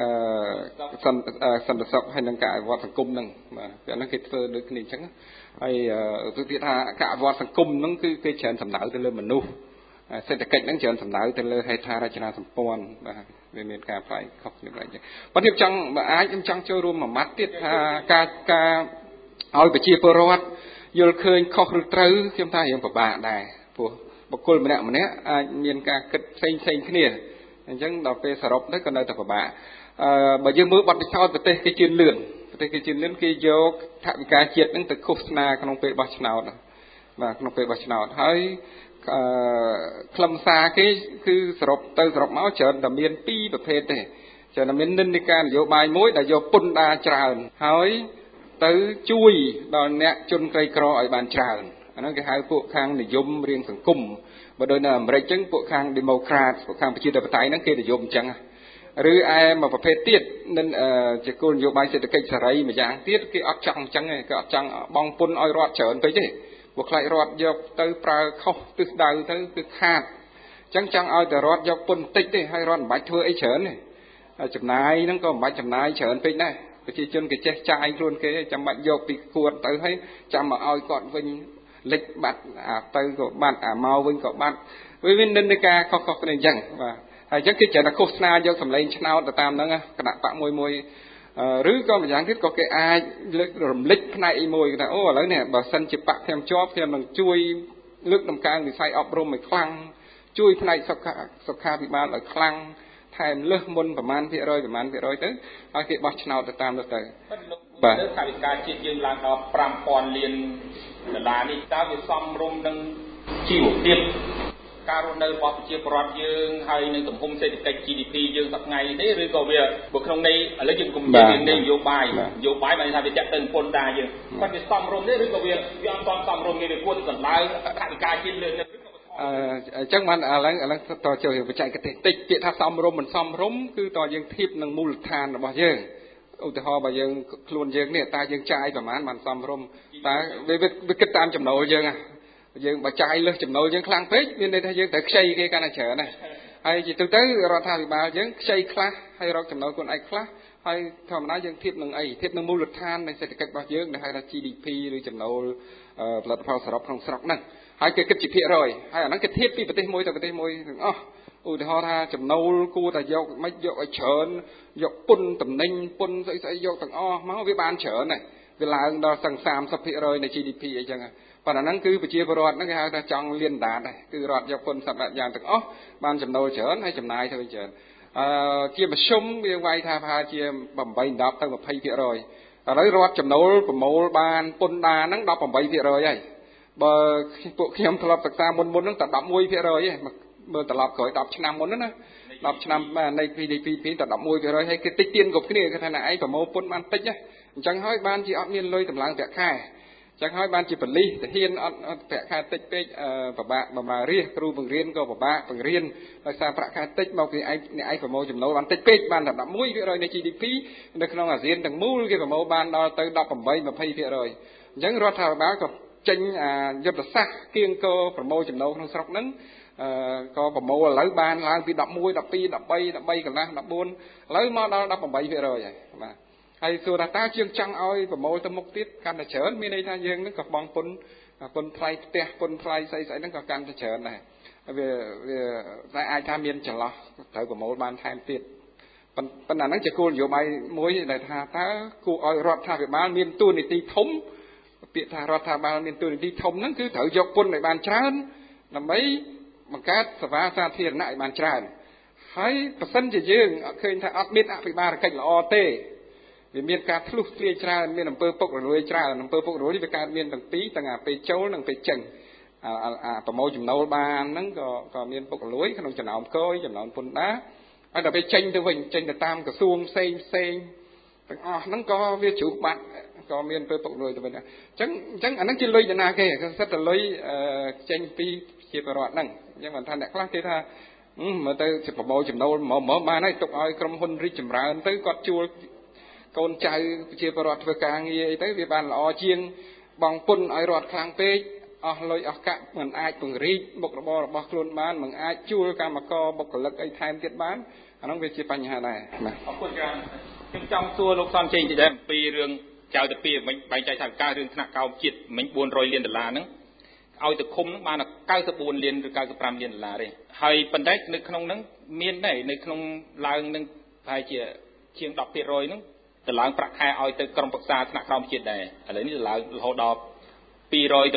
សន្តិសុខហើយនឹងការអភិវឌ្ឍសង្គមហ្នឹងបាទតែហ្នឹងគេធ្វើដូចគ្នាអញ្ចឹងហើយគឺគេថាការអភិវឌ្ឍសង្គមហ្នឹងគឺគេច្រើនសំដៅទៅលើមនុស្សសេដ្ឋកិច្ចហ្នឹងច្រើនសំដៅទៅលើហេដ្ឋារចនាសម្ព័ន្ធបាទវាមានការផ្លាយខុសគ្នាបែបនេះប៉ុន្តែខ្ញុំចង់ចូលរួមមួយម៉ាត់ទៀតថាការឲ្យប្រជាពលរដ្ឋយល់ឃើញខុសឬត្រូវខ្ញុំថារឿងពិបាកដែរព្រោះបុគ្គលម្នាក់អាចមានការគិតផ្សេងគ្នាអញ្ចឹងដល់ពេលសរុបទៅក៏នៅតែពិបាកបើយើងមើលបទពិសោធន៍ប្រទេសគេជឿនលឿនគេយកថវិកាជាតិហ្នឹងទៅឃោសនាក្នុងពេលបោះឆ្នោតបាទក្នុងពេលបោះឆ្នោតហើយខ្លឹមសារគេគឺសរុបមកច្រើនតែមាន2ប្រភេទទេច្រើនតែមាននិន្នាការនយោបាយមួយដែលយកពន្ធដារច្រើនហើយទៅជួយដល់អ្នកជនក្រីក្រឲ្យបានច្រើនអាហ្នឹងគេហៅពួកខាងនិយមរាងសង្គមបើដូចនៅអាមេរិកចឹងពួកខាង Democrat ពួកខាងប្រជាធិបតេយ្យហ្នឹងគេនិយមអញ្ចឹងឬឯមួយប្រភេទទៀតជាគោលនយោបាយសេដ្ឋកិច្ចសេរីមួយយ៉ាងទៀតគេអត់ចង់អញ្ចឹងទេគេអត់ចង់បងពន្ធឲ្យរដ្ឋច្រើនពេកទេពួកខ្លាចរដ្ឋយកទៅប្រើខុសទិសដៅទៅគឺខាតអញ្ចឹងចង់ឲ្យតែរដ្ឋយកពន្ធតិចទេហើយរដ្ឋមិនបាច់ធ្វើអីច្រើនទេចំណាយហ្នឹងក៏មិនបាច់ចំណាយច្រើនពេកដែរប្រជាជនគេចេះចាយខ្លួនគេចាំបាច់យកពីគួតទៅហើយចាំមកឲ្យគាត់វិញលិចបាត់អាទៅក៏បាត់អាមកវិញក៏បាត់វាមាននិន្នាការខុសគ្នាអញ្ចឹងបាទហើយអញ្ចឹងគេច្រើនតែឃោសនាយកសម្លេងឆ្នោតទៅតាមហ្នឹងគណៈបកមួយឬក៏ម្យ៉ាងទៀតក៏គេអាចលើករំលឹកផ្នែកអីមួយគេថាអូឥឡូវនេះបើសិនជាបកខ្ញុំជាប់ខ្ញុំនឹងជួយលើកតម្កើងវិស័យអប់រំឲ្យខ្លាំងជួយផ្នែកសុខាភិបាលឲ្យខ្លាំងថែមលើសមុនប្រមាណភាគរយទៅហើយគេបោះឆ្នោតទៅតាមនោះទៅបាទលើថវិកាជាតិយើងឡើងដល់5000លានដុល្លារនេះតើវាសមរម្យនឹងជីវភាពការរស់នៅរបស់ប្រជាពលរដ្ឋយើងហើយនឹងទំហំសេដ្ឋកិច្ច GDP យើងសប្តាហ៍នេះទេឬក៏វាបើក្នុងន័យឥឡូវយើងគុំនិយាយនយោបាយបានថាវាចាក់ទៅពន្ធដារយើងគាត់វាសមរម្យទេឬក៏វាអត់សមរម្យទេវាគួរតែសម្ដៅថវិកាជាតិលើនឹងអញ្ចឹងបានឥឡូវតចូលបច្ចេកទេសតិចពាក្យថាសមរម្យមិនសមរម្យគឺតយើងធៀបនឹងមូលដ្ឋានរបស់យើងឧទាហរណ៍បើយើងខ្លួនយើងនេះតើយើងចាយប្រមាណបានសមរម្យតើវាគិតតាមចំណូលយើងយើងបើចាយលើសចំណូលយើងខ្លាំងពេកមានន័យថាយើងត្រូវខ្ចីគេកាន់តែច្រើនណាស់ហើយជាទូទៅរដ្ឋាភិបាលយើងខ្ចីខ្លះហើយរកចំណូលខ្លួនឯងខ្លះហើយធម្មតាយើងធៀបនឹងមូលដ្ឋាននៃសេដ្ឋកិច្ចរបស់យើងដែលហៅថា GDP ឬចំណូលផលិតផលសរុបក្នុងស្រុកហ្នឹងហើយគេគិតជាភាគរយហើយអាហ្នឹងគេធៀបពីប្រទេសមួយទៅប្រទេសមួយទាំងអស់ឧទាហរណ៍ថាចំណូលគួរតែយកមិនយកឲ្យច្រើនយកពន្ធតំណែងពន្ធស្អីយកទាំងអស់មកវាបានច្រើនហើយវាឡើងដល់សឹង 30% នៃ GDP អីចឹងប៉ុន្តែហ្នឹងគឺប្រជាពលរដ្ឋហ្នឹងគេហៅថាចង់លៀនដាតដែរគឺរដ្ឋយកពន្ធសត្វយ៉ាងទាំងអស់បានចំណូលច្រើនហើយចំណាយទៅវិញច្រើនជាមធ្យមវាវាយថាប្រហែលជា8 10ទៅ 20% ឥឡូវរដ្ឋចំណូលប្រមូលបានពន្ធដារហ្នឹង 18% ហើយបើពួកខ្ញុំធ្លាប់សិក្សាមុនហ្នឹងតែ 11% ឯងមើលត្រឡប់ក្រោយ10ឆ្នាំមុនណា10ឆ្នាំនៃ GDP តែ 11% ហើយគេតិចទៀនគ្រប់គ្នាគេថាឯងប្រមូលពន្ធបានតិចអញ្ចឹងហើយបានជាអត់មានលុយតម្លើងប្រាក់ខែចឹងហើយបានជាបលិសទាហានអត់ប្រាក់ខែតិចពេកពិបាកបម្រើរាជគ្រូបង្រៀនក៏ពិបាកបង្រៀនដោយសារប្រាក់ខែតិចមកគេឯងអ្នកឯងប្រមូលចំណូលបានតិចពេកបានតែ 11% នៃ GDP នៅក្នុងអាស៊ានទាំងមូលគេប្រមូលបានដល់ទៅ 18-20% អញ្ចឹងរដ្ឋាភិបាលក៏ចេញយុទ្ធសាស្ត្រគៀងគរប្រមូលចំណូលក្នុងស្រុកហ្នឹងក៏ប្រមូលឥឡូវបានឡើងពី 11, 12, 13 កន្លះ 14 ឥឡូវមកដល់ 18% ហើយបាទហើយសួរថាតើជាងចង់ឲ្យប្រមូលទៅមុខទៀតកាន់តែច្រើនមានន័យថាយើងនឹងក៏បងពុនថ្លៃផ្ទះពុនថ្លៃស្អីហ្នឹងក៏កាន់តែច្រើនដែរវាតែអាចថាមានចន្លោះត្រូវប្រមូលបានថែមទៀតប៉ុន្តែហ្នឹងជាគោលនយោបាយមួយដែលថាតើគួរឲ្យរដ្ឋាភិបាលមានតួនាទីធំពាក្យថារដ្ឋាភិបាលមានតួនាទីធំហ្នឹងគឺត្រូវយកពន្ធឲ្យបានច្រើនដើម្បីបង្កើតសេវាសាធារណៈឲ្យបានច្រើនហើយបើសិនជាយើងឃើញថាអត់មានអភិបាលកិច្ចល្អទេវាមានការធ្លុះធ្លាយច្រើនមានអំពើពុករលួយច្រើនអំពើពុករលួយវាកើតមានទាំងពីរទាំងពេលចូលនិងពេលចេញប្រមូលចំណូលបានហ្នឹងក៏មានពុករលួយក្នុងចំណោមគយចំណោមពន្ធដារហើយដល់ពេលចេញទៅវិញចេញទៅតាមក្រសួងផ្សេងទាំងអស់ហ្នឹងក៏វាជ្រុះបាត់ក៏មានពុករលួយទៅវិញអញ្ចឹងអាហ្នឹងជាលុយទៅណាគេគឺសិតតែលុយចេញពីជាបរិវត្តហ្នឹងអញ្ចឹងមិនថាអ្នកខ្លះគេថាមើលទៅជាប្រមូលចំណូលមកបានហើយទុកឲ្យក្រុមហ៊ុនរីកចម្រើនទៅគាត់ជួលកូនចៅជាបរិវត្តធ្វើការងារអីទៅវាបានល្អជាងបងពុនឲ្យរត់ខ្លាំងពេកអស់លុយអស់កាក់មិនអាចពង្រីកមុខរបររបស់ខ្លួនបានមិនអាចជួលកម្មករបុគ្គលិកអីថែមទៀតបានអានោះវាជាបញ្ហាដែរបាទអរគុណច្រើនខ្ញុំចង់សួរលោកសំជេងតិចដែរអំពីរឿងចៅតាពីមិញបែងចែកថាការរឿងថ្នាក់កោមជាតិមិញ$400 លានហ្នឹងឲ្យទៅឃុំហ្នឹងបាន94 លានឬ95 លានដុល្លារទេហើយប៉ុន្តែនៅក្នុងហ្នឹងមានដែរនៅក្នុងឡើងនឹងប្រហែលជាជាង 10% ហ្នឹងទៅឡើងប្រាក់ខែឲ្យទៅក្រុមប្រឹក្សាថ្នាក់ក្រោមជាតិដែរឥឡូវនេះទៅឡើងរហូតដល់$200 ទៅ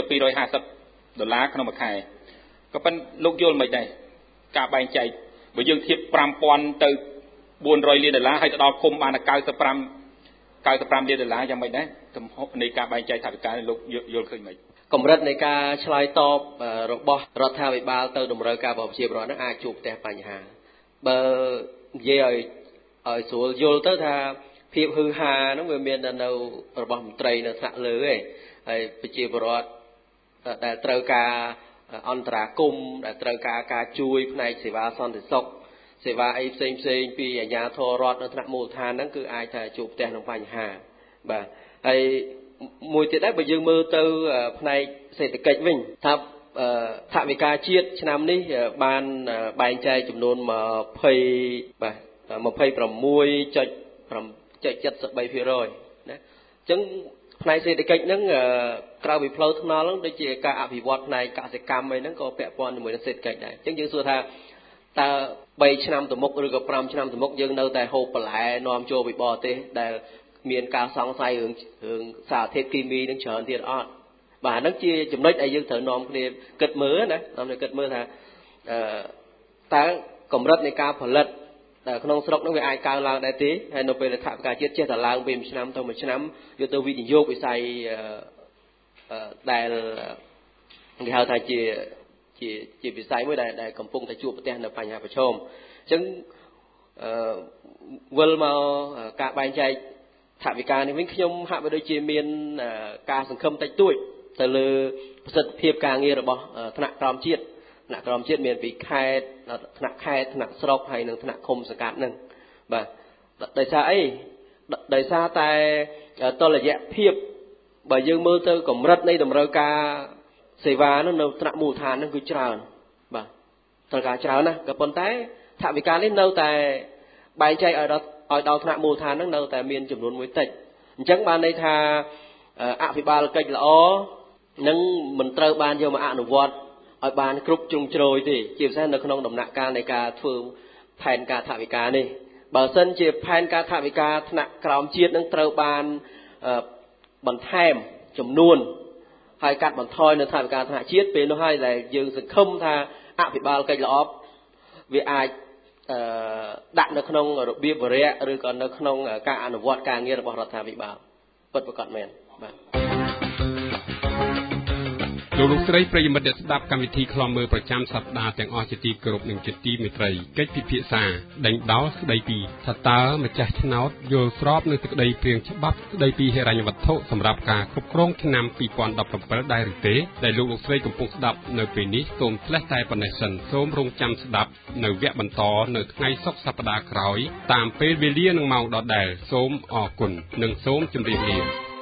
$250ក្នុងមួយខែក៏ប៉ុន្តែលោកយល់មិនដែរការបែងចែកបើយើងធៀប$5,000ទៅ$400 លានហើយទៅដល់គុំបាន95 លានដុល្លារយ៉ាងម៉េចដែរទំហំនៃការបែងចែកថវិកាលោកយល់ឃើញមិនកម្រិតនៃការឆ្លើយតបរបស់រដ្ឋាភិបាលទៅតម្រូវការរបស់ប្រជាពលរដ្ឋនឹងអាចជួបផ្ទះបញ្ហាបើនិយាយឲ្យស្រួលយល់ទៅថាភាពហឺហាហ្នឹងវាមាននៅរបស់មន្ត្រីនៅថ្នាក់លើឯងហើយប្រជាពលរដ្ឋដែលត្រូវការអន្តរាគមន៍ដែលត្រូវការជួយផ្នែកសេវាសន្តិសុខសេវាអីផ្សេងពីអាជ្ញាធររដ្ឋនៅថ្នាក់មូលដ្ឋានហ្នឹងគឺអាចថាជួបផ្ទះនឹងបញ្ហាបាទហើយមួយទៀតដែរបើយើងមើលទៅផ្នែកសេដ្ឋកិច្ចវិញថាថវិកាជាតិឆ្នាំនេះបានបែងចែកចំនួន26.73%ណាអញ្ចឹងផ្នែកសេដ្ឋកិច្ចហ្នឹងក្រៅពីផ្លូវថ្នល់ហ្នឹងដូចជាការអភិវឌ្ឍផ្នែកកសិកម្មអីហ្នឹងក៏ពាក់ព័ន្ធជាមួយនឹងសេដ្ឋកិច្ចដែរអញ្ចឹងយើងសួរថាតើ3ឆ្នាំទៅមុខឬក៏5ឆ្នាំទៅមុខយើងនៅតែហូបបន្លែនាំចូលពីបរទេសដែលមានការសង្ស័យរឿងសារធាតុគីមីនឹងច្រើនទៀតអត់បាទហ្នឹងជាចំណុចដែលយើងត្រូវនាំគ្នាគិតមើលណានាំគ្នាគិតមើលថាតើកម្រិតនៃការផលិតដែលក្នុងស្រុកហ្នឹងវាអាចកើនឡើងដែរទេហើយនៅពេលដែលថវិកាជាតិចេះតែឡើងពីមួយឆ្នាំទៅមួយឆ្នាំយកទៅវិនិយោគវិស័យដែលគេហៅថាជាវិស័យមួយដែលកំពុងតែជួបប្រទះនៅបញ្ហាប្រឈមអញ្ចឹងវិលមកការបែងចែកថវិកានេះវិញខ្ញុំហាក់បីដូចជាមានការសង្ឃឹមតិចតួចទៅលើប្រសិទ្ធភាពការងាររបស់ថ្នាក់ក្រោមជាតិមានពីខេត្តថ្នាក់ស្រុកហើយនិងថ្នាក់ឃុំសង្កាត់ហ្នឹងបាទដោយសារអីដោយសារតែតុល្យភាពបើយើងមើលទៅកម្រិតនៃតម្រូវការសេវានោះនៅថ្នាក់មូលដ្ឋានហ្នឹងគឺច្រើនបាទត្រូវការច្រើនណាស់ក៏ប៉ុន្តែថវិកានេះនៅតែបែងចែកឲ្យដល់ថ្នាក់មូលដ្ឋានហ្នឹងនៅតែមានចំនួនមួយតិចអញ្ចឹងបានន័យថាអភិបាលកិច្ចល្អនឹងមិនត្រូវបានយកមកអនុវត្តឲ្យបានគ្រប់ជ្រុងជ្រោយទេជាពិសេសនៅក្នុងដំណាក់កាលនៃការធ្វើផែនការថវិកានេះបើសិនជាផែនការថវិកាថ្នាក់ក្រោមជាតិនឹងត្រូវបានបន្ថែមចំនួនហើយកាត់បន្ថយនៅថវិកាថ្នាក់ជាតិពេលនោះហើយដែលយើងសង្ឃឹមថាអភិបាលកិច្ចល្អវាអាចដាក់នៅក្នុងរបៀបវរៈឬក៏នៅក្នុងការអនុវត្តការងាររបស់រដ្ឋាភិបាលពិតប្រាកដមែនបាទលោកស្រីប្រិយមិត្តអ្នកស្ដាប់កម្មវិធីខ្លមមើលប្រចាំសប្ដាហ៍ទាំងអស់ជាទីគោរពនិងជាទីមេត្រីកិច្ចពិភាក្សាដេញដោលស្ដីពីថាតើម្ចាស់ឆ្នោតយល់ស្របនឹងសេចក្តីព្រាងច្បាប់ស្ដីពីហិរញ្ញវត្ថុសម្រាប់ការគ្រប់គ្រងឆ្នាំ2017ដែរឬទេដែលលោកស្រីកំពុងស្ដាប់នៅពេលនេះសូមផ្លេសតែប៉ុណ្ណេះសិនសូមរងចាំស្ដាប់នៅវគ្គបន្តនៅថ្ងៃសុក្រសប្ដាហ៍ក្រោយតាមពេលវេលានិងម៉ោងដដែលសូមអរគុណនិងសូមជម្រាបលា